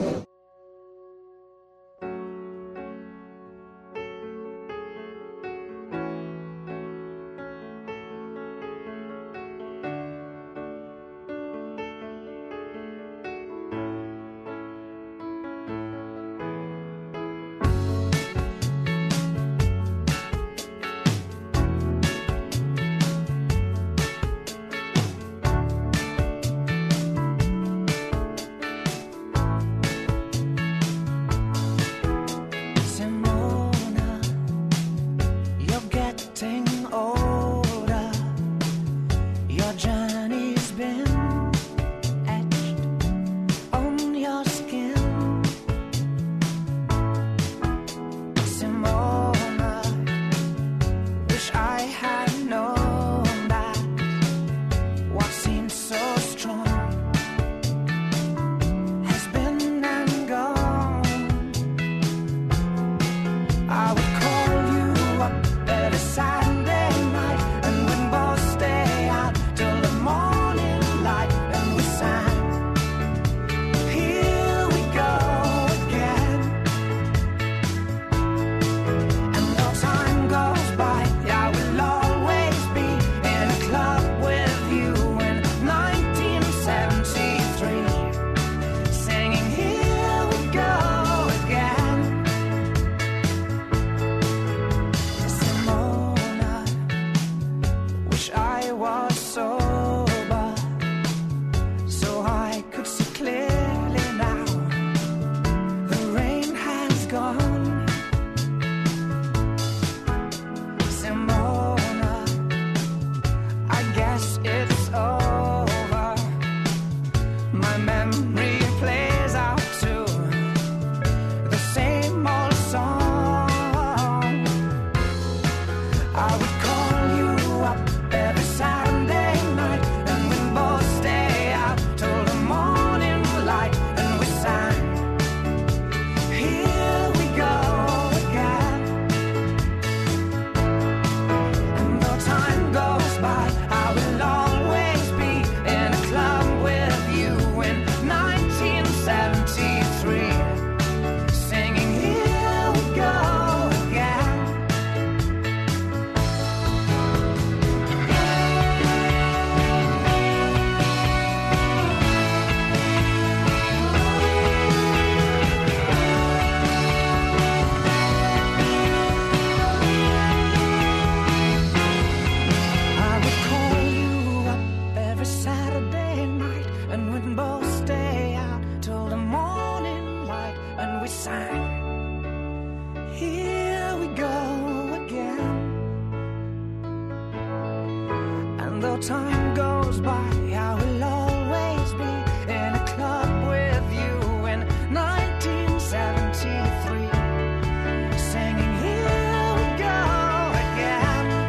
And though time goes by, I will always be in a club with you in nineteen seventy-three, singing Here We Go Again.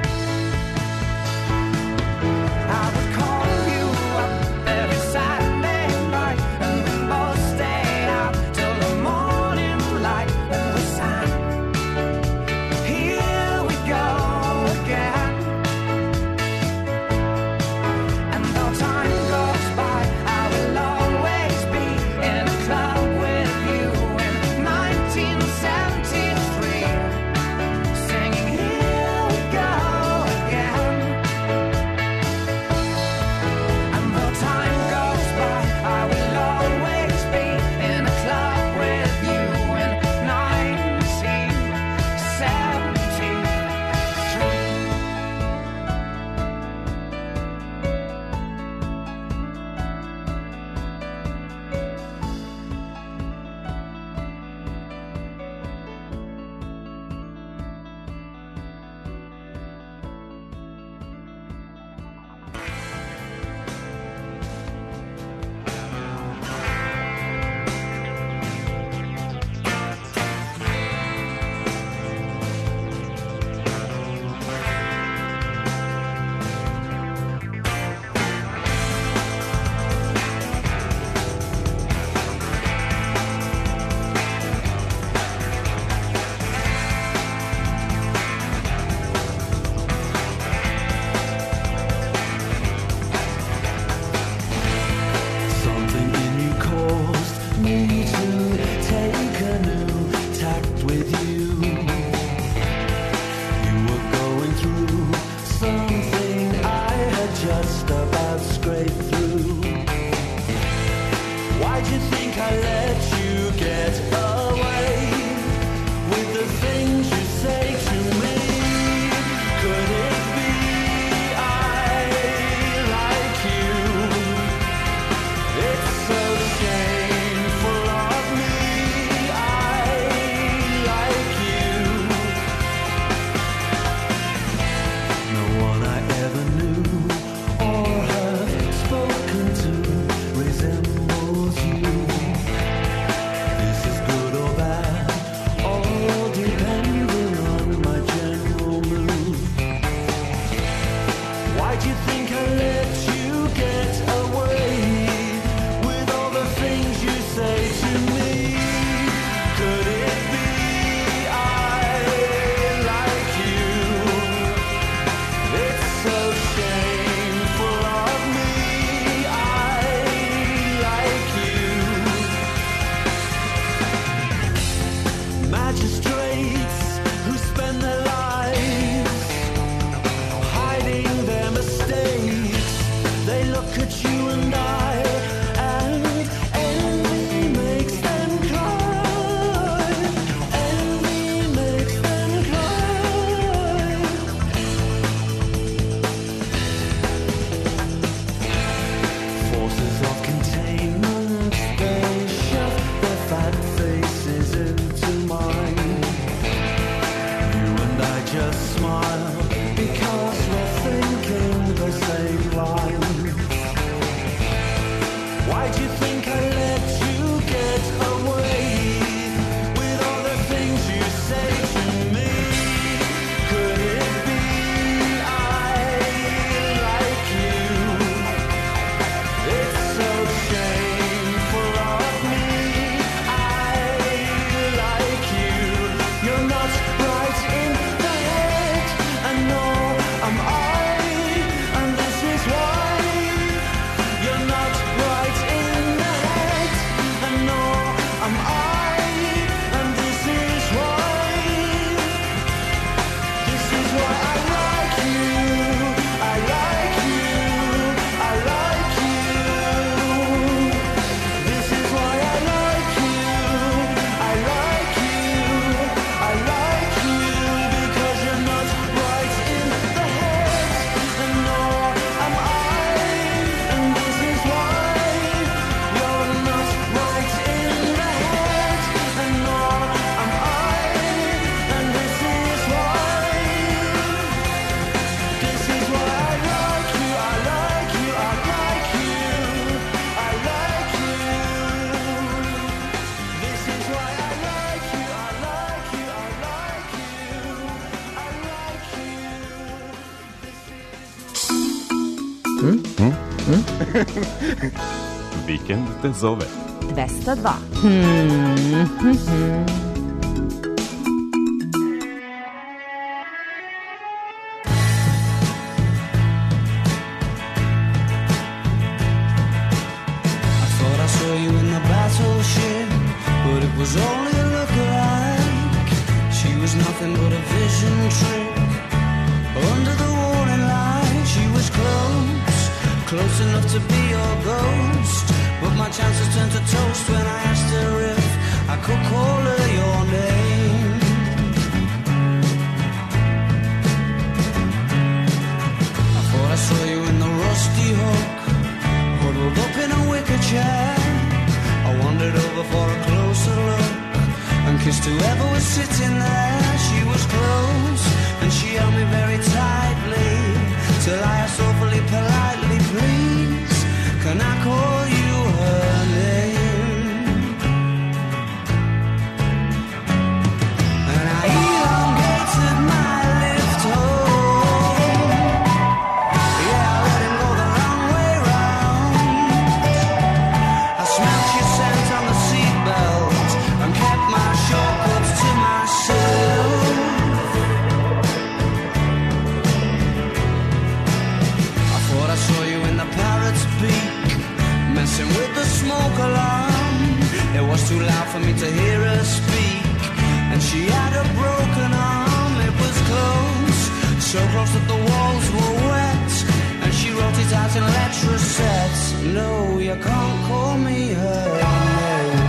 I would call you up every Saturday night, and then both stay out till the morning light, and we sang Here We Go Again. And though time goes by, I will always be in a club with you in nineteen seventy-three, singing Here We Go Again. And though time goes by, I will always be in a club with you in nineteen seventy-three. Something in you caused me to take a new tact with you. You were going through something I had just about scraped through. Why'd you think I let you get away with the things you say to me? Could it be I like you? It's so shameful of me. I like you. No one I ever knew or have spoken to resembles you. This is good or bad, all depending on my general mood. Why'd you think I let you get away with all the things you say to me? Could it be I like you? It's so shameful of me. I like you. Magistrates who spend their lives hiding their mistakes Hm? Hm? Hm? Vikend te zove. dvesta dva. Hmm. Hmm. Hmm. But it was only a look-alike. She was nothing but a vision trick. Under the warning light, she was close, close enough to be your ghost. But my chances turned to toast when I asked her if I could call her your name. I thought I saw you in the rusty hook, huddled up in a wicker chair. I wandered over for a closer look and kissed whoever was sitting there. She was close and she held me very tightly till I asked awfully politely, please, can I call you her name? And I elongated my lift home. Yeah, I let him go the long way round. I smelled your scent on the seatbelt and kept my shortcuts to myself. I thought I saw you in the parrot's beak, messing with the smoke alarm. It was too loud for me to hear her speak, and she had a broken arm. It was close, so close that the walls were wet, and she wrote it out in letter sets. No, you can't call me her name.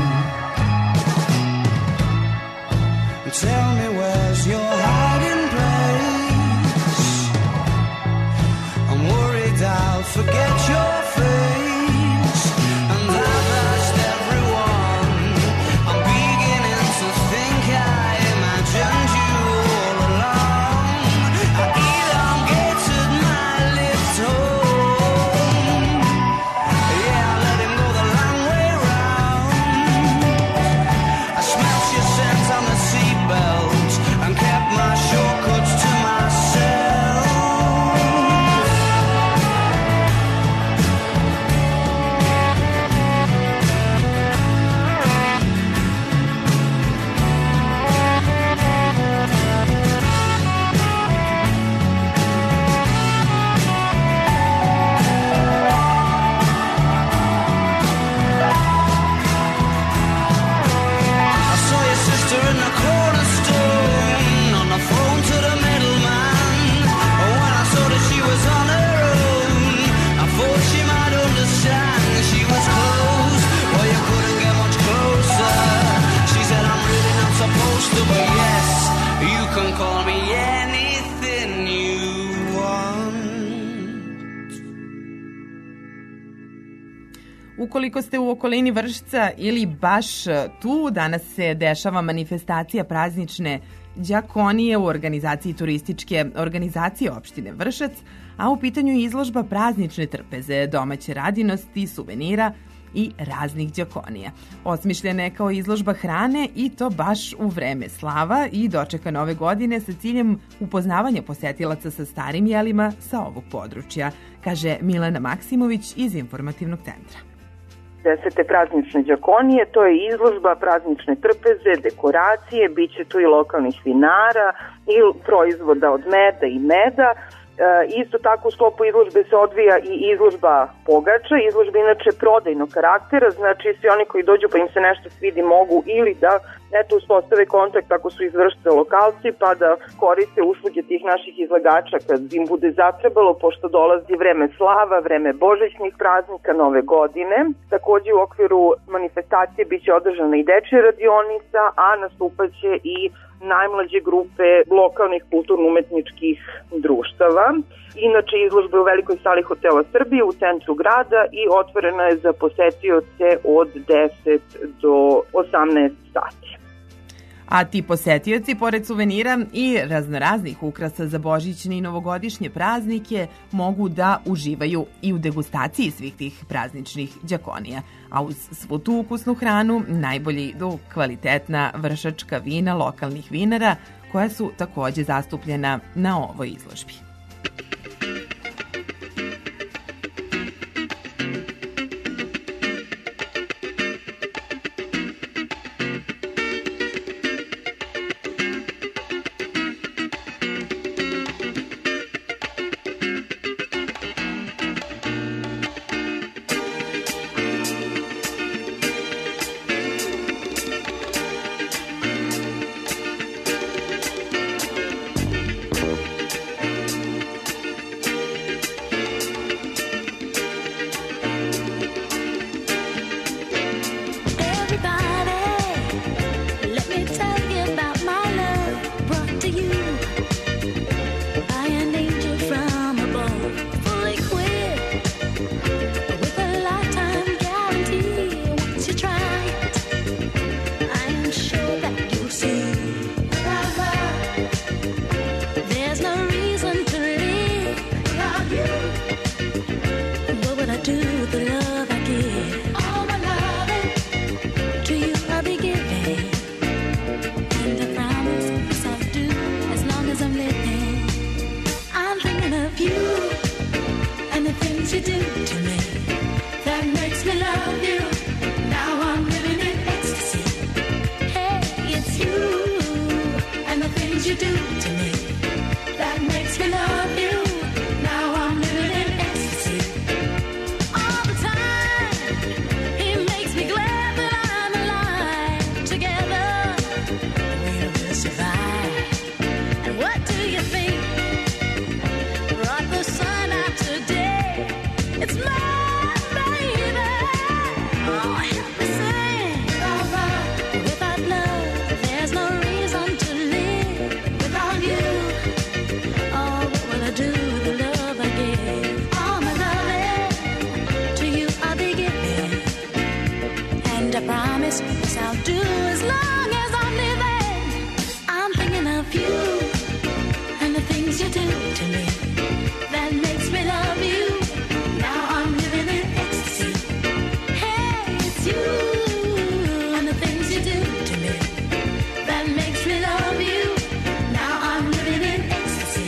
Tell me where's your hiding place. I'm worried I'll forget your face, and I've asked everyone. I'm beginning to think I imagined you all along. I elongated my lift home. Yeah, I let him go the long way round. I smelled your scent on the seatbelt and kept my shortcuts to myself. I saw your sister in the cornerstone, on the phone to the middleman. When I saw that she was on her own, I thought she might understand. She was close, well you couldn't get much closer. She said I'm really not supposed to, but yes, you can call me anything you want. Ukoliko ste u okolini Vršca ili baš tu, danas se dešava manifestacija praznične đakonije u organizaciji turističke organizacije opštine Vršac, a u pitanju je izložba praznične trpeze, domaće radinosti, suvenira i raznih đakonija. Osmišljena je kao izložba hrane i to baš u vreme slava i dočeka nove godine sa ciljem upoznavanja posetilaca sa starim jelima sa ovog područja, kaže Milena Maksimović iz Informativnog centra. Desete praznične đakonije, to je izložba praznične trpeze, dekoracije, bit će tu i lokalnih vinara i proizvoda od meda i meda. E, isto tako u sklopu izložbe se odvija i izložba pogača. Izložba inače prodajnog karaktera, znači svi oni koji dođu pa im se nešto svidi mogu ili da eto uspostave kontakt ako su iz Vršca lokalci pa da koriste usluge tih naših izlagača kad im bude zatrebalo, pošto dolazi vreme slava, vreme božićnih praznika, nove godine. Takođe u okviru manifestacije biće održana i dečja radionica, a nastupaće i najmlađe grupe lokalnih kulturno-umetničkih društava. Inače, izložba je u velikoj sali Hotela Srbije u centru grada i otvorena je za posetioce od deset do osamnaest sati. A ti posetioci, pored suvenira i raznoraznih ukrasa za božićne i novogodišnje praznike, mogu da uživaju i u degustaciji svih tih prazničnih đakonija. A uz svu tu ukusnu hranu najbolje idu kvalitetna vršačka vina lokalnih vinara, koja su takođe zastupljena na ovoj izložbi. promise. Yes, I'll do as long as I'm living. I'm thinking of you and the things you do to me that makes me love you. Now I'm living in ecstasy. Hey, it's you and the things you do to me that makes me love you. Now I'm living in ecstasy.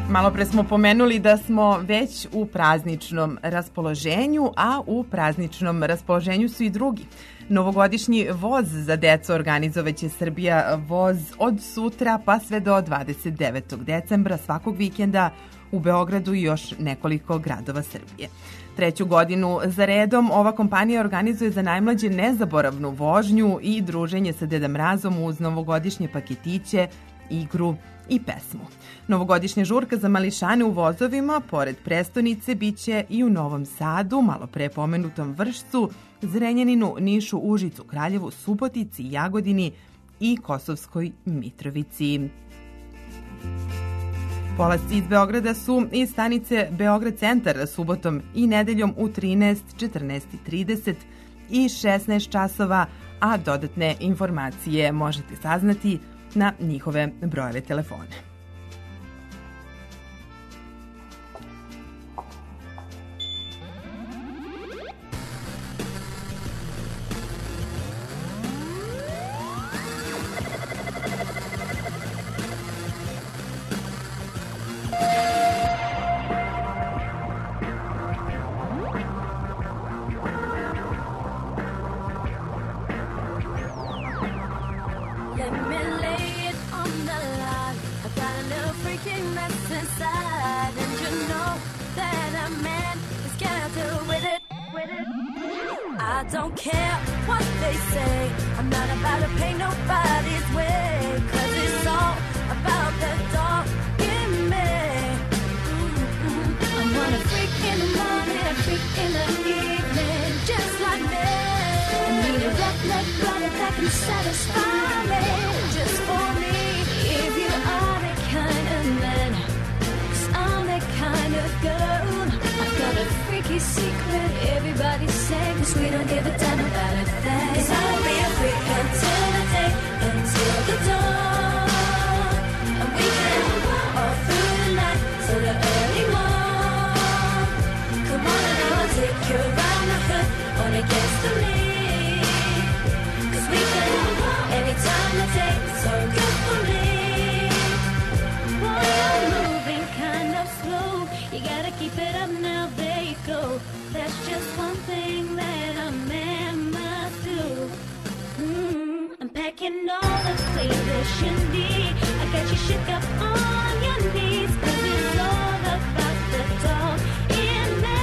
Malo pre smo pomenuli da smo već u prazničnom raspoloženju, a u prazničnom raspoloženju su i drugi. Novogodišnji voz za decu organizovaće Srbija voz od sutra pa sve do dvadeset devetog decembra svakog vikenda u Beogradu i još nekoliko gradova Srbije. Treću godinu za redom ova kompanija organizuje za najmlađe nezaboravnu vožnju i druženje sa Deda Mrazom uz novogodišnje paketiće, igru i pesmu. Novogodišnja žurka za mališane u vozovima, pored prestonice, biće i u Novom Sadu, malo pre pomenutom Vršcu, Zrenjaninu, Nišu, Užicu, Kraljevu, Subotici, Jagodini i Kosovskoj Mitrovici. Polasci iz Beograda su iz stanice Beograd centar subotom i nedeljom u trinaest, četrnaest i trideset i šesnaest časova, a dodatne informacije možete saznati na njihove brojeve telefone. I don't care what they say. I'm not about to pay nobody's way, 'cause it's all about the dog in me. Mm-hmm. I want a freak in the morning, a freak in the evening, just like me. I need a redneck brother that can satisfy me, just for me. If you are the kind of man, 'cause I'm the kind of girl. I've got a freaky secret, everybody say, 'cause we don't give a damn about a thing. 'Cause I'll be a freak until the day, until the dawn. And we can walk all through the night till the early morn. Come on and I'll take you around the hood on against the lead. 'Cause we can walk any time of day, so good for me. Boy, you're moving kind of slow, you gotta keep it up now, there you go. That's just one thing that a man must do. Mm, I'm packing all the flavors you need. I got you shook up on your knees, 'cause it's all about the dog in me.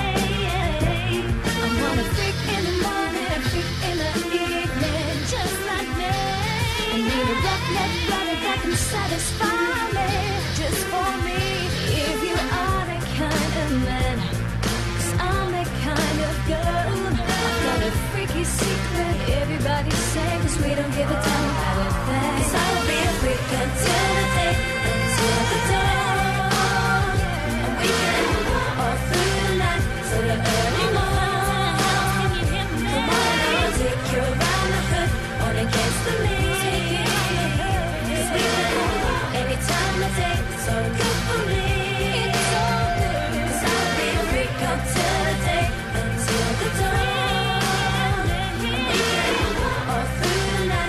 I want a freak in the morning, a freak in the evening, just like me. I need a redneck brother that can satisfy me, just for me. If you are the kind of man, I'm the kind of girl. I've got a freaky secret, everybody say, 'cause we don't give a damn about a thing. 'Cause I'll be a freak until the day, until the dawn. And we can walk all through the night till the early morn. Come on, I'll take you around the hood on against the lead. 'Cause we can walk any time of day, so good for me. It's so good. 'Cause I'll be a freak until the day, until the dawn. And we can walk all through the night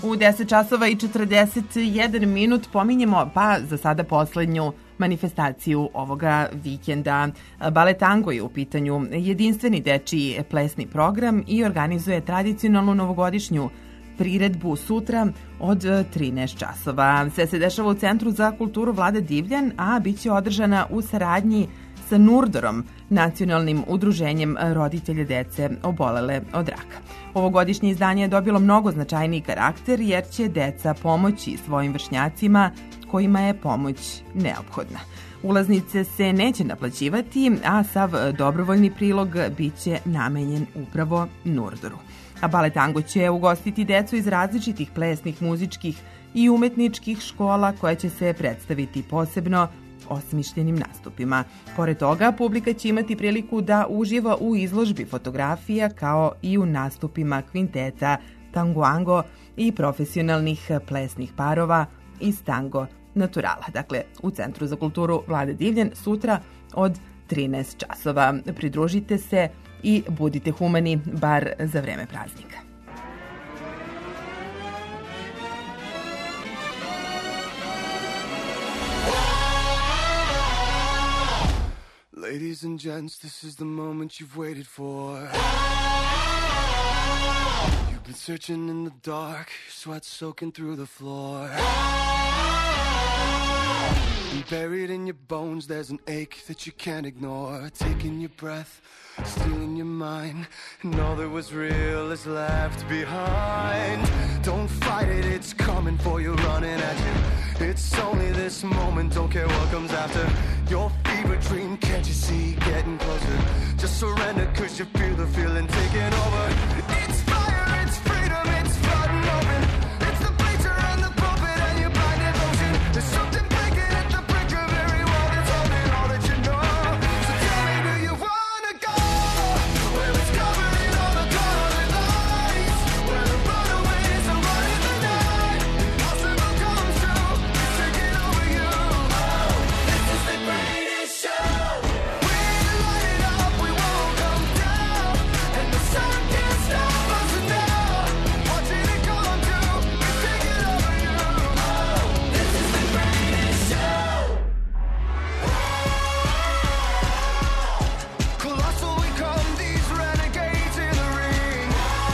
U deset časova i četrdeset jedan minut pominjemo, pa za sada poslednju manifestaciju ovoga vikenda. Balet Tango je u pitanju jedinstveni dečiji plesni program i organizuje tradicionalnu novogodišnju priredbu sutra od trinaest časova. Sve se dešava u Centru za kulturu Vlade Divljan, a bit će održana u saradnji sa Nurdorom, nacionalnim udruženjem roditelja dece obolele od raka. Ovogodišnje izdanje je dobilo mnogo značajniji karakter jer će deca pomoći svojim vršnjacima kojima je pomoć neophodna. Ulaznice se neće naplaćivati, a sav dobrovoljni prilog bit će namenjen upravo Nurdoru. A Balet Tango će ugostiti decu iz različitih plesnih, muzičkih i umetničkih škola koja će se predstaviti posebno osmišljenim nastupima. Pored toga, publika će imati priliku da uživa u izložbi fotografija kao i u nastupima kvinteta, tangoango i profesionalnih plesnih parova iz Tango Naturala. Dakle, u Centru za kulturu Vlade Divljan sutra od trinaest časova. Pridružite se i budite humani, bar za vreme praznika. Ladies and gents, this is the moment you've waited for. You've been searching in the dark, sweat soaking through the floor. And buried in your bones, there's an ache that you can't ignore. Taking your breath, stealing your mind, and all that was real is left behind. Don't fight it, it's coming for you, running at you. It's only this moment, don't care what comes after. Your fever dream, can't you see, getting closer. Just surrender, cause you feel the feeling taking over. It's fire, it's freedom, it's flooding open. It's the bleacher and the pulpit and your blinded motion. There's something breaking at the brink of every wall that's holding all that you know. So tell me, do you wanna go where it's covered in all the colored lights, where the runaways are running the night? Impossible comes true, it's taking over you. This is the greatest show. We light it up, we won't come down, and the sun can't stop us now. Watching it come true, it's taking over you. This is the greatest show. Colossal we come, these renegades in the ring,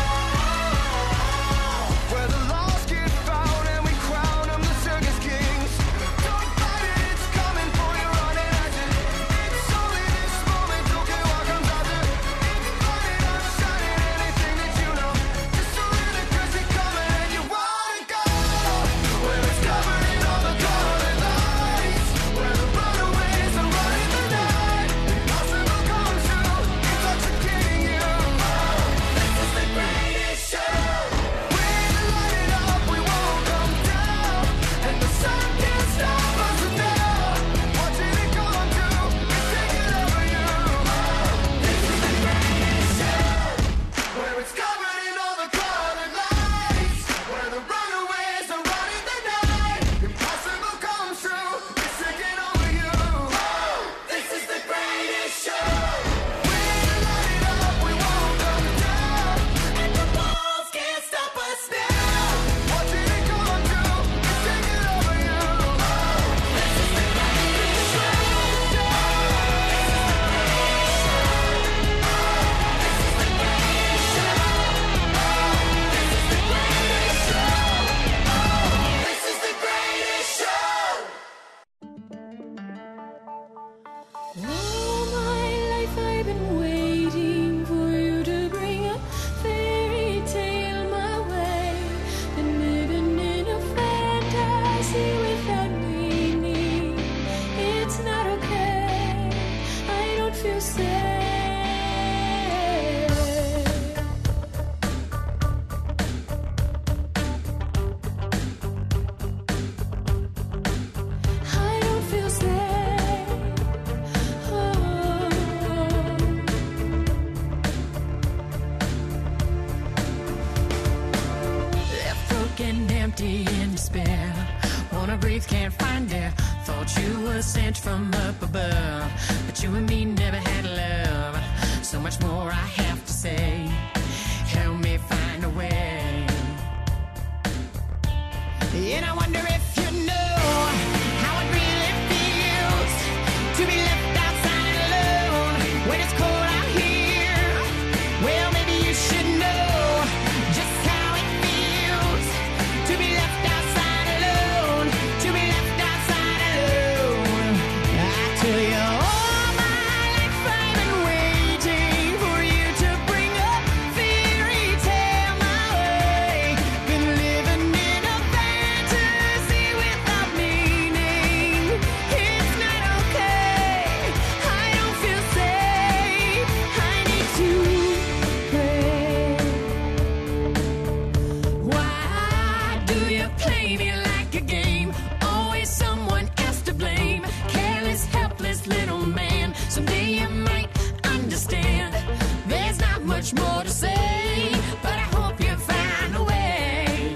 where the lost get found and we crown them the circus kings. Don't fight it, it's coming for you, running at you. It's only this moment, don't care what comes after. It's burning up, shining anything that you know. Just surrender, cause you're coming and you wanna go where it's covered in all the colored lights, where the runaways are running the night. Impossible comes true, intoxicating you. This is the greatest show. We light it up, we won't come down, and the sun can't stop us now. Watching it come true, it's taking over you. This is the greatest show, where it's covered in all the colored lights, where the runaways are running the night. Impossible comes true, it's taking over you. This is the greatest show. We light it up, we won't come down, and the walls can't stop us now. Watching it come true, it's taking over you. This is the greatest show. This is the greatest show. All my life I've been waiting for you to bring a fairy tale my way. Been living in a fantasy without meaning. It's not okay, I don't feel safe. I don't feel safe. Oh. Left broken, empty, in despair. Wanna breathe, can't find air. Thought you were sent from up above, but you and me never had love. So much more I have to say. Help me find a way. much more to say, but I hope you find a way.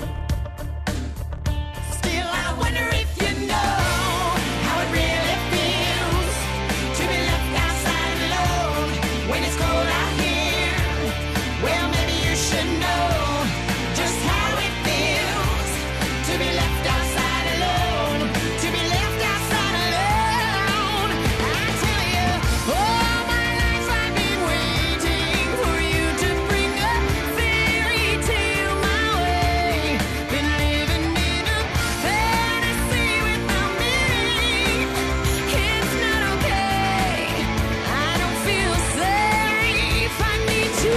Still, I wonder if you know how it really feels to be left outside alone when it's cold out here. Well, maybe you should know just how it feels to be left outside alone, to be left outside alone. I tell you, all my life I've been waiting for you to bring a fairy tale my way. Been living in a fantasy without meaning. It's not okay. I don't feel safe. I need to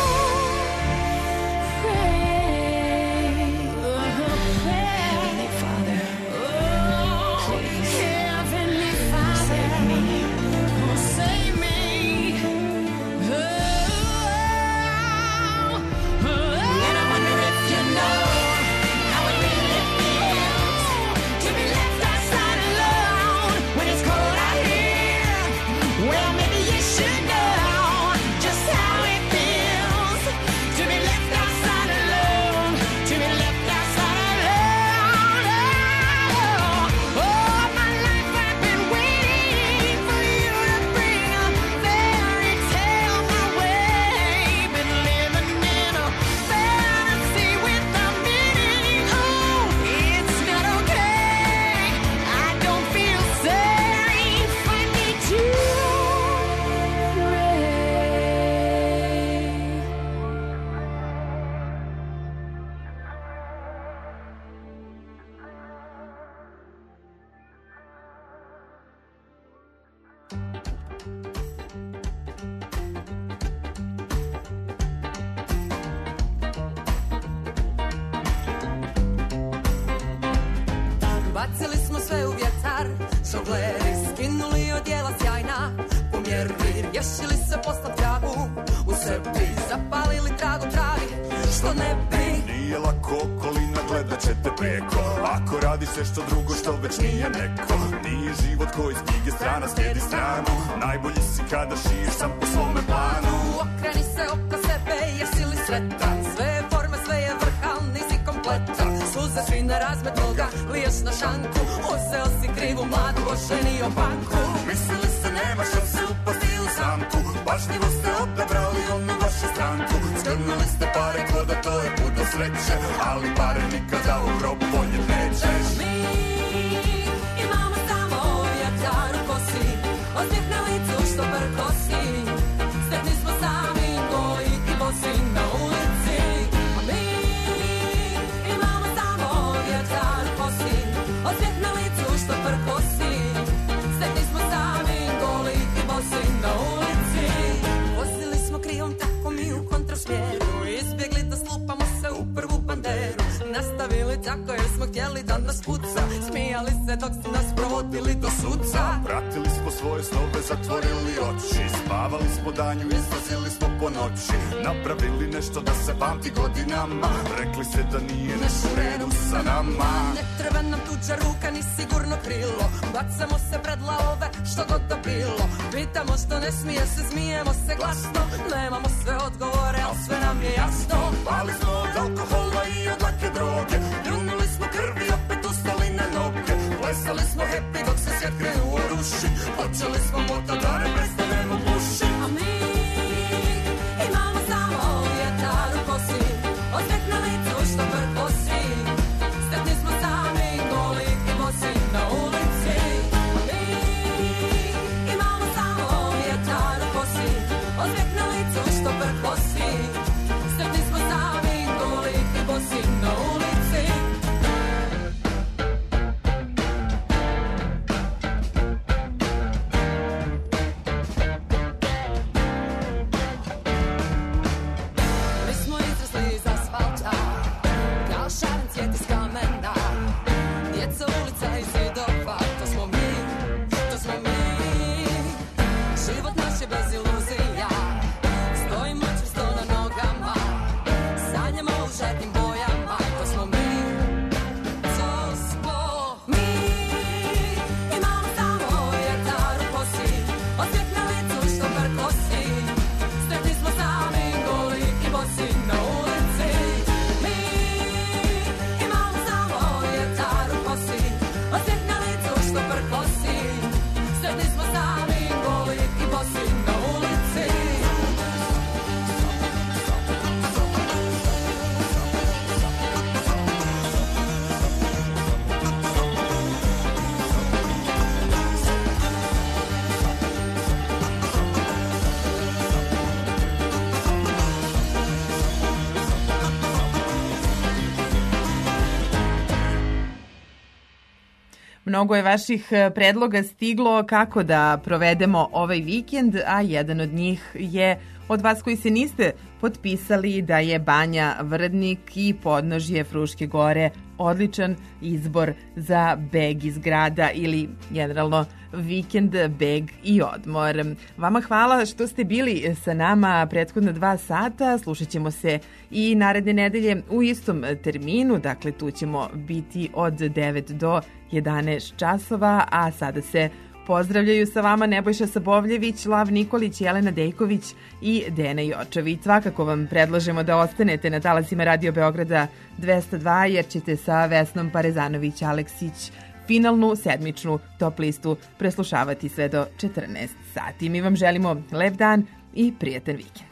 Heavenly Father, please, Heavenly Father, save me, oh, save me. Oh, oh, and I wonder if you know how it really feels to be left outside alone when it's cold out here. Well, maybe you should know just how it feels to be left outside alone, to be left outside alone. Oh, all my life I've been waiting for you to bring a fairy tale my way. Been living in a fantasy without meaning. Oh, it's not okay. I don't feel safe. I need to pray. Bacili smo sve u vjetar, žongleri skinuli odjela sjajna, pomjerili, rješili se posla tragu, u sebi zapalili tragu travi, što ne bi. Nije lako okolina, gledat ćete preko. Ako radi se što drugo, što već nije neko. Nije život koji iz knjige strana slijedi stranu. Najbolji si kada šiješ sam po svome planu. Okreni se oko sebe, jesi li sretan? Sve je forma, sve je vrha, nisi kompletan. Suze svi na razmet toga, liješ na šanku. Uzeo si krivu mladu, oženio banku. Mislili ste nema šanse upasti u zamku. Pažljivo ste odabrali onu vašu stranku. Skrnuli ste pare ko da to je put do sreće. Ali pare nikada u grob ponjet nećeš. Mi imamo samo vjetar u kosi, osmijeh na licu što prkosi. Sretni smo sami, goji i bosi na ulici. A mi imamo samo vjetar u kosi, osmijeh na licu što prkosi. Sretni smo sami, goli i bosi na ulici. Vozili smo krijom tako mi u kontrasmjeru, izbjegli da slupamo se u prvu banderu. Nastavili tako jer smo htjeli da nas puca, smijali se dok su nas provodili do suca. Pratili smo svoje snove, zatvorili oči. Spavali smo danju, izlazili smo po noći. Napravili nešto da se pamti godinama. Rekli se da nije nešto u redu sa nama. Ne treba nam tuđa ruka ni sigurno krilo. Bacamo se pred lavove što god da bilo. Pitamo što ne smije se, smijemo se glasno. Nemamo sve odgovore, ali sve nam je jasno. Pali smo od alkohola i od lake droge. Ljunuli smo krvi, opet ustali na noge. Plesali smo happy dok se svijet krenuo ruši. Počeli smo motat da ne prestanemo puši. A mi imamo samo vjetar u kosi, osmijeh na licu što prkosi. Sretni smo sami, goli i bosi na ulici. A mi imamo samo vjetar u kosi, osmijeh na licu što prkosi. Sretni smo sami, goli i bosi na ulici. Mnogo je vaših predloga stiglo kako da provedemo ovaj vikend, a jedan od njih je od vas koji se niste potpisali da je Banja Vrdnik i podnožje Fruške gore odličan izbor za beg iz grada ili generalno vikend, beg i odmor. Vama hvala što ste bili sa nama prethodna dva sata. Slušat ćemo se i naredne nedelje u istom terminu, dakle tu ćemo biti od devet do jedanaest časova, a sada se pozdravljaju sa vama Nebojša Sabovljević, Lav Nikolić, Jelena Dejković i Dena Jočević. Svakako vam predlažemo da ostanete na talasima Radio Beograda dvesta dva jer ćete sa Vesnom Parezanović-Aleksić finalnu sedmičnu top listu preslušavati sve do četrnaest sati. Mi vam želimo lep dan i prijatan vikend.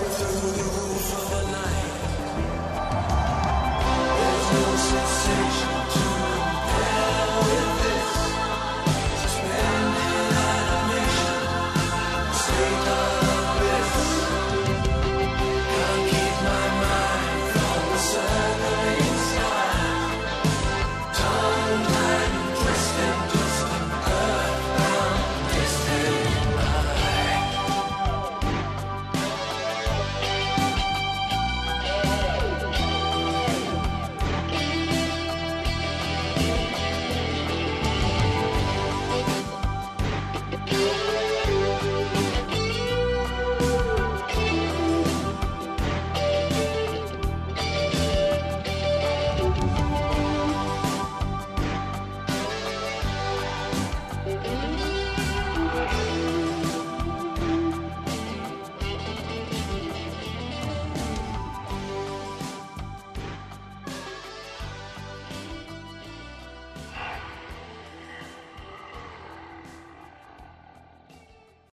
Sensation